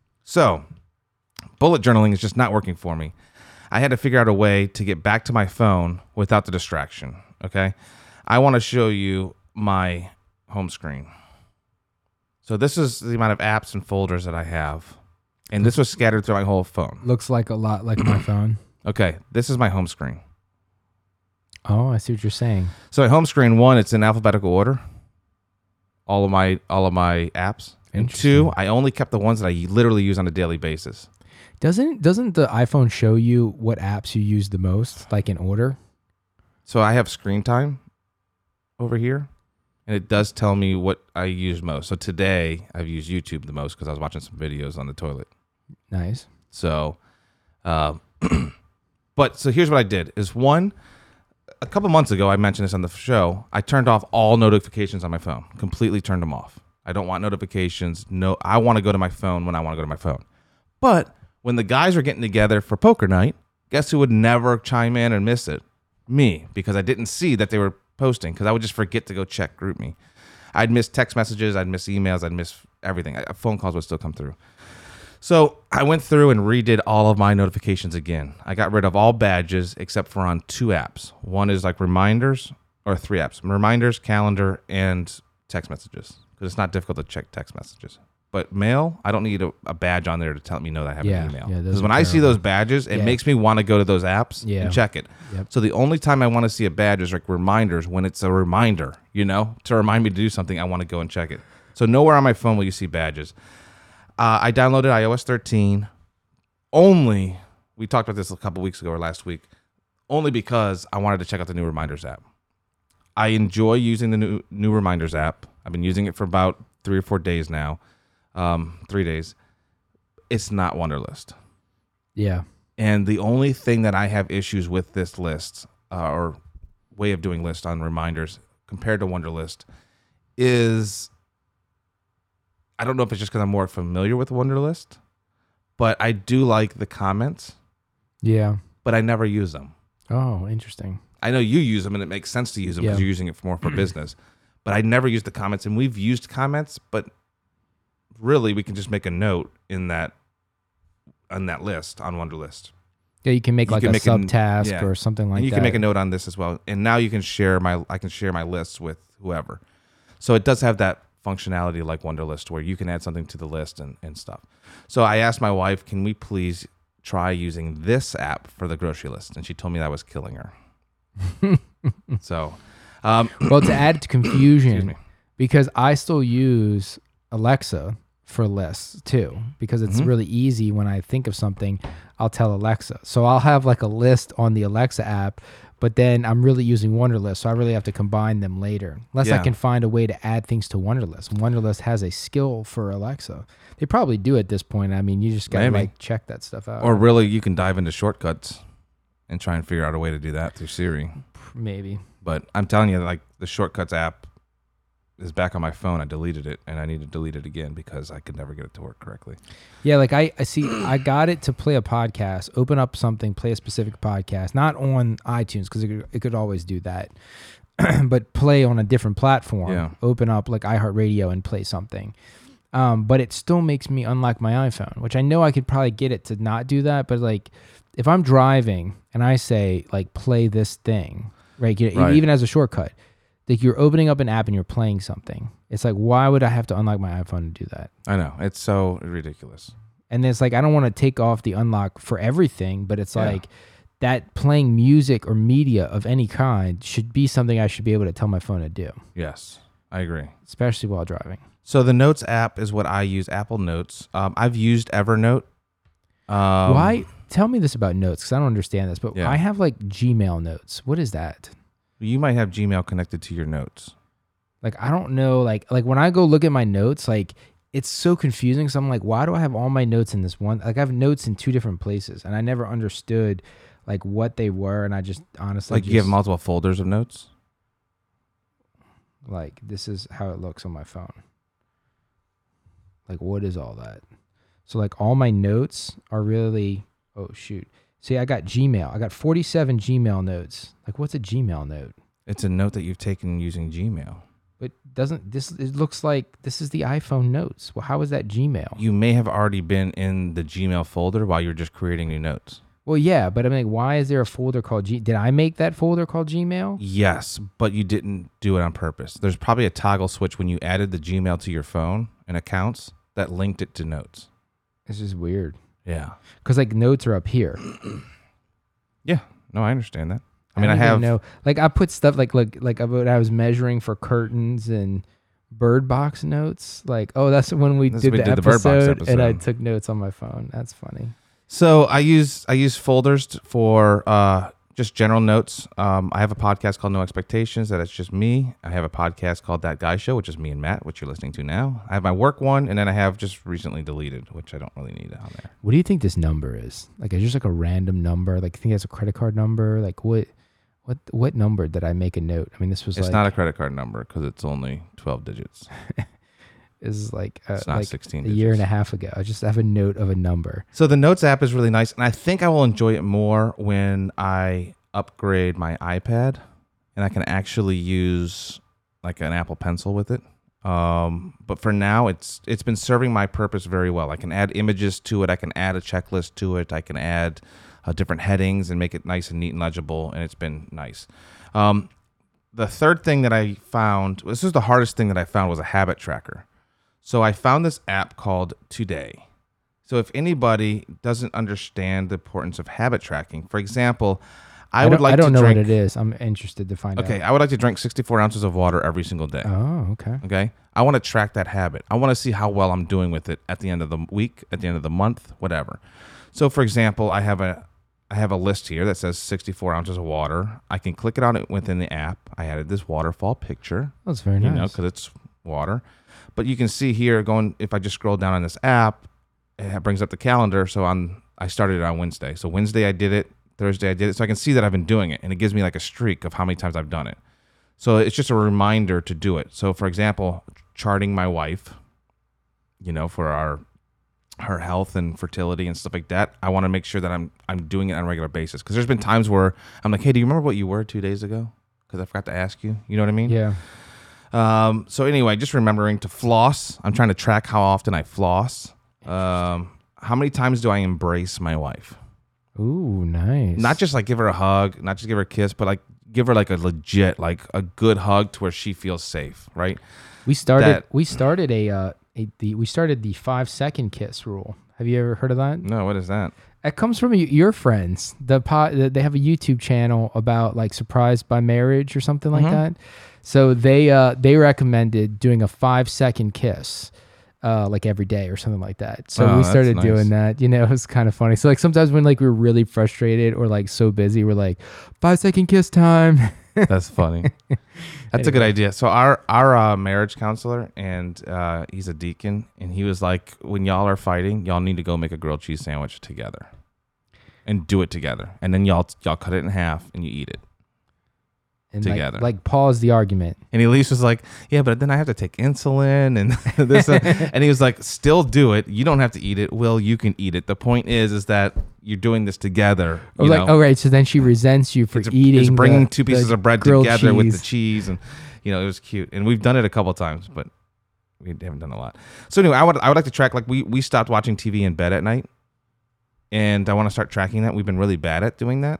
S1: So bullet journaling is just not working for me. I had to figure out a way to get back to my phone without the distraction. Okay. I want to show you my home screen. So this is the amount of apps and folders that I have. And this was scattered through my whole phone.
S2: Looks like a lot like my phone.
S1: Okay. This is my home screen.
S2: Oh, I see what you're saying.
S1: So my home screen, one, it's in alphabetical order. All of my all of my apps. And two, I only kept the ones that I literally use on a daily basis.
S2: Doesn't doesn't the iPhone show you what apps you use the most, like in order?
S1: So I have screen time over here, and it does tell me what I use most. So today I've used YouTube the most because I was watching some videos on the toilet.
S2: Nice.
S1: So, uh, but so here's what I did: is one, a couple months ago I mentioned this on the show. I turned off all notifications on my phone. Completely turned them off. I don't want notifications. No, I want to go to my phone when I want to go to my phone. But when the guys were getting together for poker night, guess who would never chime in and miss it? Me, because I didn't see that they were posting, because I would just forget to go check GroupMe. I'd miss text messages, I'd miss emails, I'd miss everything. I, phone calls would still come through. So I went through and redid all of my notifications again. I got rid of all badges except for on two apps. One is like reminders, or three apps: reminders, calendar, and text messages. Because it's not difficult to check text messages. But mail, I don't need a, a badge on there to tell me know that I have
S2: Yeah,
S1: an email.
S2: yeah, those
S1: Because
S2: are
S1: when I see
S2: terrible.
S1: those badges, it
S2: Yeah.
S1: makes me want to go to those apps
S2: Yeah.
S1: and check it.
S2: Yep.
S1: So the only time I want to see a badge is like reminders, when it's a reminder, you know, to remind me to do something. I want to go and check it. So nowhere on my phone will you see badges. Uh, I downloaded i O S thirteen only. We talked about this a couple weeks ago or last week. Only because I wanted to check out the new reminders app. I enjoy using the new new reminders app. I've been using it for about three or four days now. Um, three days. It's not Wunderlist.
S2: Yeah.
S1: And the only thing that I have issues with this list, uh, or way of doing list on reminders compared to Wunderlist, is I don't know if it's just because I'm more familiar with Wunderlist, but I do like the comments,
S2: Yeah.
S1: but I never use them.
S2: Oh, interesting.
S1: I know you use them and it makes sense to use them because
S2: Yeah.
S1: you're using it for more for business, but I never use the comments. And we've used comments, but really we can just make a note in that on that list on Wunderlist.
S2: Yeah, you can make
S1: You
S2: like
S1: can
S2: a
S1: make an-
S2: subtask
S1: yeah.
S2: or something like
S1: And you
S2: that.
S1: can make a note on this as well. And now you can share my I can share my lists with whoever. So it does have that functionality like Wunderlist where you can add something to the list and, and stuff. So I asked my wife, can we please try using this app for the grocery list? And she told me that was killing her. so um
S2: Well, to add to
S1: excuse
S2: confusion,
S1: me.
S2: because I still use Alexa for lists too, because it's
S1: Mhm.
S2: really easy when I think of something, I'll tell Alexa. So I'll have like a list on the Alexa app, but then I'm really using Wunderlist, so I really have to combine them later. Unless I
S1: Yeah.
S2: can find a way to add things to Wunderlist. Wunderlist has a skill for Alexa. They probably do at this point. I mean, you just gotta
S1: Maybe.
S2: like check that stuff out.
S1: Or really you can dive into shortcuts and try and figure out a way to do that through Siri.
S2: maybe.
S1: But I'm telling you, like the shortcuts app is back on my phone. I deleted it and I need to delete it again because I could never get it to work correctly.
S2: Yeah, like I, I see, I got it to play a podcast, open up something, play a specific podcast, not on iTunes because it, could- it could always do that, but play on a different platform,
S1: Yeah.
S2: open up like iHeartRadio and play something. Um, but it still makes me unlock my iPhone, which I know I could probably get it to not do that. But like if I'm driving and I say like play this thing, right, you know,
S1: Right.
S2: even as a shortcut, like you're opening up an app and you're playing something. It's like, why would I have to unlock my iPhone to do that?
S1: I know. It's so ridiculous.
S2: And then it's like, I don't want to take off the unlock for everything, but it's
S1: Yeah.
S2: like that playing music or media of any kind should be something I should be able to tell my phone to do,
S1: Yes, I agree.
S2: especially while driving.
S1: So the Notes app is what I use, Apple Notes. Um, I've used Evernote. Um,
S2: Why? Tell me this about notes because I don't understand this, but
S1: Yeah.
S2: I have like Gmail notes. What is that?
S1: You might have Gmail connected to your notes.
S2: Like, I don't know. Like, like when I go look at my notes, like it's so confusing. So I'm like, why do I have all my notes in this one? Like I have notes in two different places and I never understood like what they were. And I just honestly,
S1: Like you have
S2: just-
S1: multiple folders of notes.
S2: like this is how it looks on my phone. Like what is all that? So like all my notes are really, oh shoot. See, I got Gmail. I got forty-seven Gmail notes. Like what's a Gmail note?
S1: It's a note that you've taken using Gmail.
S2: But doesn't this, it looks like this is the iPhone notes. Well, how is that Gmail?
S1: You may have already been in the Gmail folder while you're just creating new notes.
S2: Well, yeah, but I mean, like, why is there a folder called G? Did I make that folder called Gmail?
S1: Yes, but you didn't do it on purpose. There's probably a toggle switch when you added the Gmail to your phone and accounts that linked it to notes.
S2: It's just weird.
S1: Yeah.
S2: Because like notes are up here.
S1: Yeah. No, I understand that. I mean,
S2: don't
S1: I
S2: even
S1: have.
S2: know. Like I put stuff like like like when I was measuring for curtains and Bird Box notes. Like, oh, that's when we
S1: That's
S2: did,
S1: when we
S2: the,
S1: did the Bird Box
S2: episode, and I
S1: episode.
S2: took notes on my phone. That's funny.
S1: So I use I use folders t- for uh, just general notes. Um, I have a podcast called No Expectations that it's just me. I have a podcast called That Guy Show, which is me and Matt, which you're listening to now. I have my work one, and then I have just recently deleted, which I don't really need on there.
S2: What do you think this number is? Like, it's just like a random number. Like, you think it's a credit card number? Like, what, what, what number did I make a note? I mean, this was
S1: It's
S2: like
S1: not a credit card number because it's only twelve digits.
S2: this is like uh,
S1: It's not
S2: like
S1: sixteen
S2: a year and
S1: digits.
S2: a half ago. I just have a note of a number.
S1: So the Notes app is really nice, and I think I will enjoy it more when I upgrade my iPad, and I can actually use like an Apple Pencil with it. Um, but for now, it's it's been serving my purpose very well. I can add images to it. I can add a checklist to it. I can add uh, different headings and make it nice and neat and legible, and it's been nice. Um, the third thing that I found, this is the hardest thing that I found, was a habit tracker. So I found this app called Today. So if anybody doesn't understand the importance of habit tracking, for example, I,
S2: I
S1: would like
S2: I don't
S1: to
S2: know
S1: drink,
S2: what it is. I'm interested to find
S1: okay,
S2: out.
S1: I would like to drink sixty-four ounces of water every single day.
S2: Oh, okay.
S1: Okay. I want to track that habit. I want to see how well I'm doing with it at the end of the week, at the end of the month, whatever. So for example, I have a I have a list here that says sixty-four ounces of water. I can click it on it within the app. I added this waterfall picture.
S2: That's very
S1: You
S2: nice.
S1: know, because it's water. But you can see here, going if I just scroll down on this app, it brings up the calendar. So on I started it on Wednesday. So Wednesday I did it. Thursday I did it. So I can see that I've been doing it, and it gives me like a streak of how many times I've done it. So it's just a reminder to do it. So for example, charting my wife, you know, for our her health and fertility and stuff like that, I want to make sure that I'm I'm doing it on a regular basis. Because there's been times where I'm like, hey, do you remember what you were two days ago? Because I forgot to ask you. You know what I mean?
S2: Yeah.
S1: Um, so anyway, just remembering to floss. I'm trying to track how often I floss. Um, how many times do I embrace my wife?
S2: Ooh, nice.
S1: Not just like give her a hug, not just give her a kiss, but like give her like a legit, like a good hug to where she feels safe, right?
S2: We started.
S1: that-
S2: we started a, uh, a the we started the five second kiss rule. Have you ever heard of that?
S1: No, what is that?
S2: It comes from y- your friends. The pot. They have a YouTube channel about like surprised by marriage or something like
S1: Mhm.
S2: that. So they uh they recommended doing a five second kiss. Uh, like every day or something like that. So
S1: Oh,
S2: we
S1: that's
S2: started
S1: nice.
S2: doing that. You know, it was kind of funny. So like sometimes when like we're really frustrated or like so busy, we're like five second kiss time.
S1: That's funny. That's a good idea. So our our uh, marriage counselor, and uh, he's a deacon, and he was like, when y'all are fighting, y'all need to go make a grilled cheese sandwich together, and do it together, and then y'all y'all cut it in half and you eat it.
S2: And
S1: Together.
S2: Like, like pause the argument.
S1: And Elise was like, yeah, but then I have to take insulin and this. uh, and he was like, still do it. You don't have to eat it. Will, you can eat it. The point is, is that you're doing this together.
S2: I
S1: You
S2: was like,
S1: know?
S2: all right. So then she resents you for
S1: it's,
S2: eating.
S1: it's bringing
S2: the-
S1: two pieces
S2: the
S1: of bread
S2: grilled
S1: together with the
S2: cheese.
S1: cheese, and you know, it was cute. And we've done it a couple of times, but we haven't done a lot. So anyway, I would I would like to track, like we we stopped watching T V in bed at night, and I want to start tracking that. We've been really bad at doing that.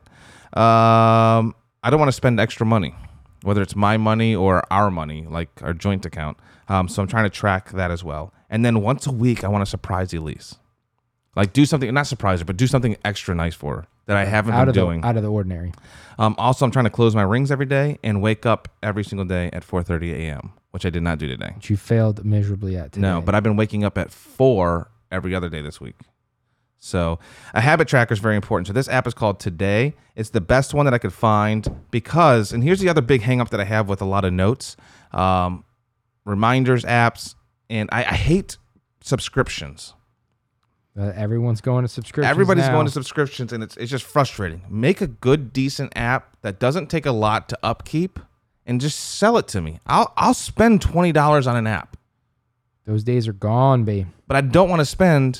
S1: Um, I don't want to spend extra money, whether it's my money or our money, like our joint account. Um, so I'm trying to track that as well. And then once a week, I want to surprise Elise. Like do something, not surprise her, but do something extra nice for her that I haven't
S2: out
S1: been
S2: of the,
S1: doing.
S2: out of the ordinary.
S1: Um, also, I'm trying to close my rings every day and wake up every single day at four thirty a.m., which I did not do today.
S2: Which you failed miserably at today.
S1: No, but I've been waking up at four every other day this week. So a habit tracker is very important. So this app is called Today. It's the best one that I could find because, and here's the other big hang up that I have with a lot of notes, um, reminders apps, and I, I hate subscriptions.
S2: Uh, everyone's going to subscriptions.
S1: Everybody's
S2: now.
S1: going to subscriptions, and it's it's just frustrating. Make a good, decent app that doesn't take a lot to upkeep, and just sell it to me. I'll I'll spend twenty dollars on an app,
S2: Those days are gone, babe.
S1: but I don't want to spend.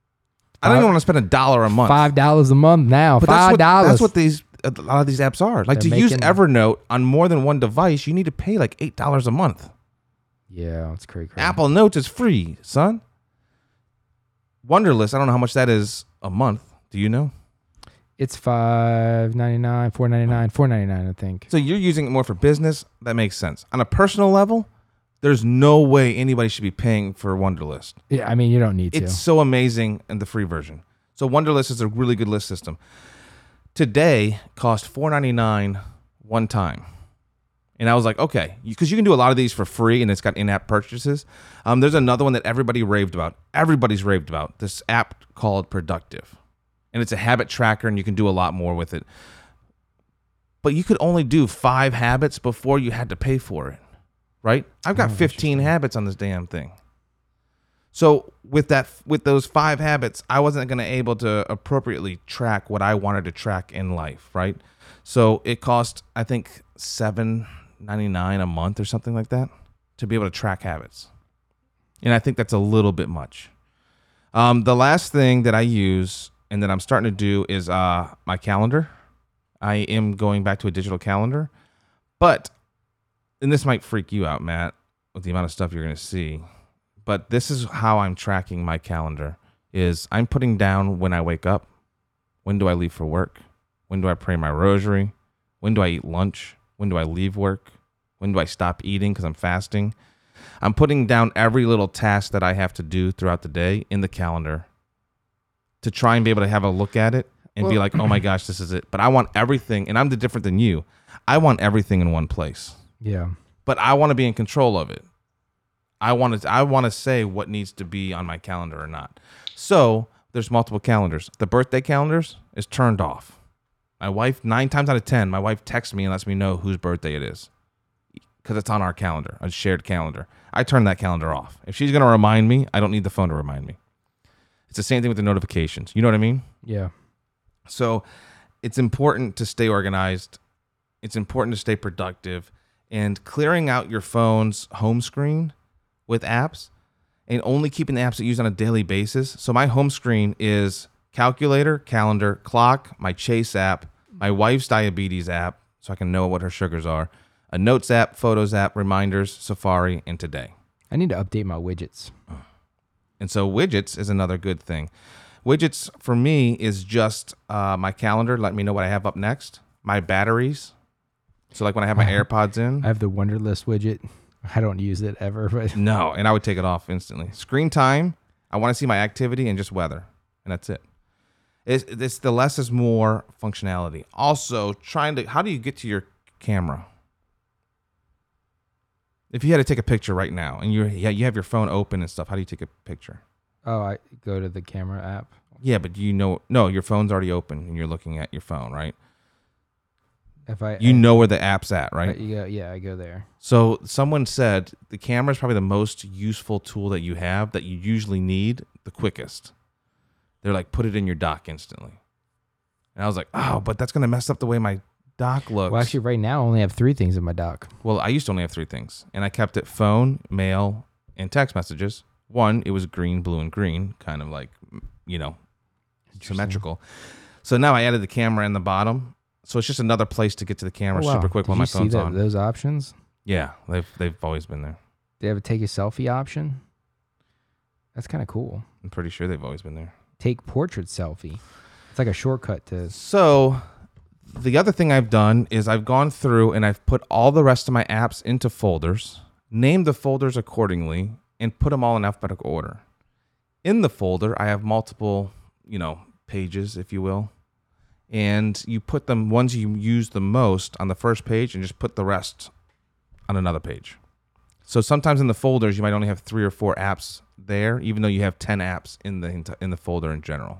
S1: I don't
S2: Five-
S1: even want to spend a dollar a month.
S2: Five dollars a month now.
S1: But that's
S2: Five
S1: what,
S2: dollars.
S1: that's what these a lot of these apps are. Like
S2: They're
S1: to use
S2: making-
S1: Evernote on more than one device, you need to pay like eight dollars a month.
S2: Yeah, it's crazy.
S1: Apple Notes is free, son. Wunderlist, I don't know how much that is a month. Do you know?
S2: It's five ninety nine, four ninety nine, four ninety nine. I think.
S1: So you're using it more for business. That makes sense. On a personal level, there's no way anybody should be paying for Wunderlist.
S2: Yeah, I mean you don't need to.
S1: It's so amazing in the free version. So Wunderlist is a really good list system. Today cost four ninety-nine one time. And I was like, okay, because you can do a lot of these for free and it's got in-app purchases. Um, there's another one that everybody raved about. Everybody's raved about. This app called Productive. And it's a habit tracker and you can do a lot more with it. But you could only do five habits before you had to pay for it, right? I've got
S2: Oh,
S1: fifteen habits on this damn thing. So with that, with those five habits, I wasn't going to able to appropriately track what I wanted to track in life, right? So it cost, I think, seven ninety-nine a month or something like that to be able to track habits, and I think that's a little bit much. Um, the last thing that I use and that I'm starting to do is uh, my calendar. I am going back to a digital calendar, but and this might freak you out, Matt. with the amount of stuff you're going to see. But this is how I'm tracking my calendar is I'm putting down when I wake up, when do I leave for work, when do I pray my rosary, when do I eat lunch, when do I leave work, when do I stop eating because I'm fasting. I'm putting down every little task that I have to do throughout the day in the calendar to try and be able to have a look at it and well, be like, oh my gosh, this is it. But I want everything, and I'm the different than you. I want everything in one place.
S2: Yeah.
S1: But I want to be in control of it. I want to I want to say what needs to be on my calendar or not. So there's multiple calendars. The birthday calendars is turned off. My wife, nine times out of ten, my wife texts me and lets me know whose birthday it is because it's on our calendar, a shared calendar. I turn that calendar off. If she's going to remind me, I don't need the phone to remind me. It's the same thing with the notifications. You know what I mean?
S2: Yeah.
S1: So it's important to stay organized. It's important to stay productive, and clearing out your phone's home screen with apps and only keeping the apps that you use on a daily basis. So my home screen is calculator, calendar, clock, my Chase app, my wife's diabetes app, so I can know what her sugars are, a notes app, photos app, reminders, Safari, and today.
S2: I need to update my widgets.
S1: And so widgets is another good thing. Widgets for me is just uh, my calendar, let me know what I have up next, my batteries. So like when I have my AirPods in.
S2: I have the Wunderlist widget. I don't use it ever, but
S1: no, and I would take it off instantly. Screen time, I want to see my activity and just weather, and that's it. It's, it's the less is more functionality. Also, trying to, how do you get to your camera? If you had to take a picture right now, and you yeah you have your phone open and stuff, how do you take a picture?
S2: Oh, I go to the camera app.
S1: Yeah, but you know, no, your phone's already open, and you're looking at your phone, right?
S2: If I,
S1: you
S2: I,
S1: know where the app's at, right?
S2: I, you go, yeah, I go there.
S1: So someone said the camera is probably the most useful tool that you have that you usually need the quickest. They're like, put it in your dock instantly. And I was like, oh, but that's going to mess up the way my dock looks.
S2: Well, actually, right now I only have three things in my dock.
S1: Well, I used to only have three things. And I kept it phone, mail, and text messages. One, it was green, blue, and green, kind of like, you know, symmetrical. So now I added the camera in the bottom. So it's just another place to get to the camera
S2: oh, wow.
S1: super quick
S2: Did
S1: when
S2: you
S1: my
S2: see
S1: phone's
S2: that,
S1: on.
S2: Those options?
S1: Yeah, they've they've always been there.
S2: They have a take a selfie option. That's kind of cool.
S1: I'm pretty sure they've always been there.
S2: Take portrait selfie. It's like a shortcut to.
S1: So the other thing I've done is I've gone through and I've put all the rest of my apps into folders, named the folders accordingly, and put them all in alphabetical order. In the folder, I have multiple, you know, pages, if you will. And you put them, ones you use the most on the first page and just put the rest on another page. So sometimes in the folders, you might only have three or four apps there, even though you have ten apps in the in the folder in general.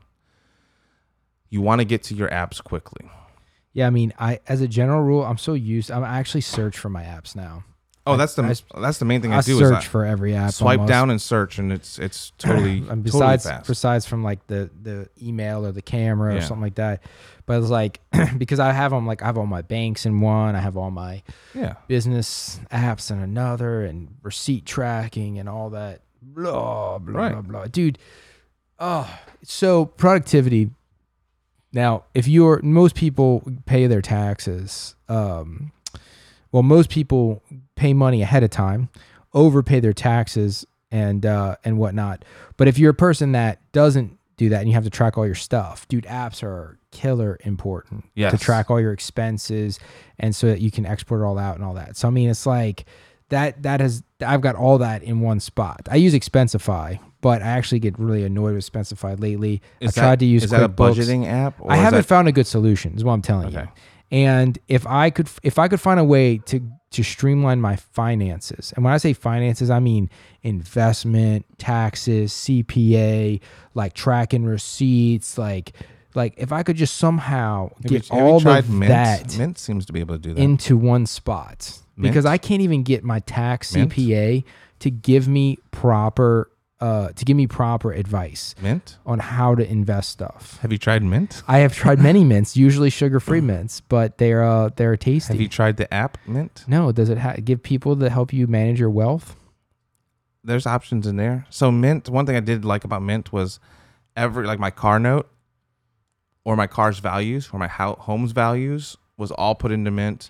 S1: You want to get to your apps quickly.
S2: Yeah, I mean, I as a general rule, I'm so used. I'm I actually search for my apps now.
S1: Oh, that's the
S2: I,
S1: that's the main thing I,
S2: I
S1: do.
S2: Search
S1: is I
S2: for every app.
S1: Swipe
S2: almost.
S1: down and search, and it's it's totally
S2: and besides
S1: totally fast.
S2: besides from like the the email or the camera or
S1: Yeah.
S2: something like that. But it's like because I have them like I have all my banks in one. I have all my
S1: yeah
S2: business apps in another, and receipt tracking and all that. Blah blah
S1: Right.
S2: blah blah. Dude, oh, so productivity. Now, if you're most people pay their taxes. Um, Well, most people pay money ahead of time, overpay their taxes and uh, and whatnot. But if you're a person that doesn't do that and you have to track all your stuff, dude, apps are killer important
S1: Yes.
S2: to track all your expenses and so that you can export it all out and all that. So I mean, it's like that. That has I've got all that in one spot. I use Expensify, but I actually get really annoyed with Expensify lately.
S1: Is
S2: I tried
S1: that,
S2: to use
S1: is that a
S2: QuickBooks.
S1: budgeting app? Or
S2: I
S1: is
S2: haven't
S1: that,
S2: found a good solution, is what I'm telling
S1: Okay.
S2: you. And if I could, if I could find a way to to streamline my finances, and when I say finances, I mean investment, taxes, C P A, like tracking receipts, like like if I could just somehow
S1: have
S2: get
S1: you, have
S2: all
S1: you tried
S2: of
S1: Mint?
S2: that
S1: Mint seems to be able to do that.
S2: into one spot, because
S1: Mint?
S2: I can't even get my tax
S1: Mint?
S2: C P A to give me proper uh, to give me proper advice
S1: Mint?
S2: on how to invest stuff.
S1: Have you tried Mint?
S2: I have tried many mints, usually sugar-free mints, but they're uh, they're tasty.
S1: Have you tried the app Mint?
S2: No, does it ha- give people that help you manage your wealth?
S1: There's options in there. So Mint, one thing I did like about Mint was every like my car note or my car's values or my ho- home's values was all put into Mint,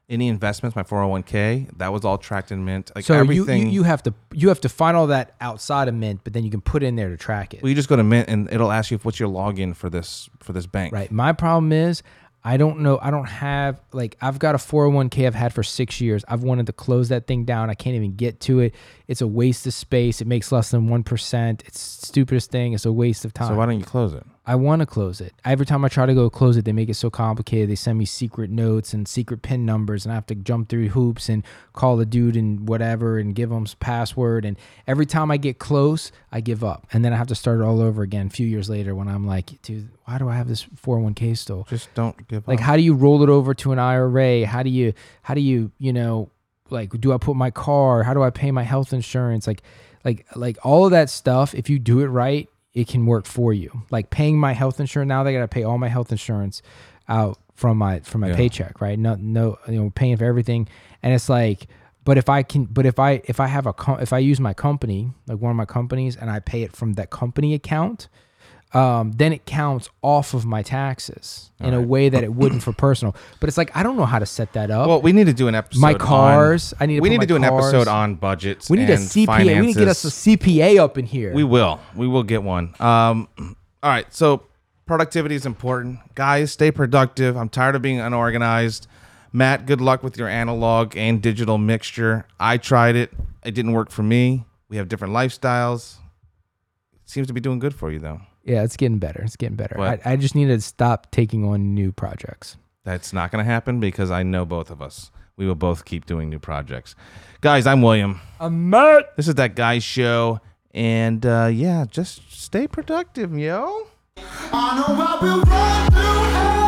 S1: any investments, my four oh one k, that was all tracked in Mint. Like
S2: so
S1: everything.
S2: you, you you have to you have to find all that outside of Mint, but then you can put in there to track it.
S1: Well, you just go to Mint and it'll ask you what's your login for this for this bank.
S2: Right. My problem is I don't know. I don't have like I've got a four oh one k I've had for six years. I've wanted to close that thing down. I can't even get to it. It's a waste of space. It makes less than one percent. It's the stupidest thing. It's a waste of time.
S1: So why don't you close it?
S2: I want to close it. Every time I try to go close it, they make it so complicated. They send me secret notes and secret PIN numbers, and I have to jump through hoops and call the dude and whatever and give him his password. And every time I get close, I give up. And then I have to start it all over again a few years later when I'm like, dude, why do I have this four oh one k still?
S1: Just don't give
S2: Like,
S1: up.
S2: how do you roll it over to an I R A? How do you, how do you, you know, like, do I put my car? How do I pay my health insurance? Like, like, like all of that stuff, if you do it right, it can work for you. Like paying my health insurance now, they got to pay all my health insurance out from my from my
S1: Yeah.
S2: paycheck, right? No, no, you know, paying for everything. And it's like, but if I can, but if I if I have a com- if I use my company, like one of my companies, and I pay it from that company account, um, then it counts off of my taxes in a way that it wouldn't for personal. But it's like I don't know how to set that up.
S1: Well, we need to do an episode.
S2: My cars,
S1: on,
S2: I need to
S1: we
S2: put
S1: need
S2: my
S1: to do an
S2: cars.
S1: episode on budgets.
S2: we need a
S1: and
S2: C P A.
S1: Finances.
S2: We need to get us a C P A up in here.
S1: We will. We will get one. Um, all right. So productivity is important. Guys, stay productive. I'm tired of being unorganized. Matt, good luck with your analog and digital mixture. I tried it. It didn't work for me. We have different lifestyles. It seems to be doing good for you, though.
S2: Yeah, it's getting better. It's getting better. I,
S1: But-
S2: I just need to stop taking on new projects.
S1: That's not going to happen because I know both of us. We will both keep doing new projects. Guys, I'm William.
S2: I'm Matt.
S1: This is That Guy Show. And uh, yeah, just stay productive, yo.
S3: I know I will run through hell.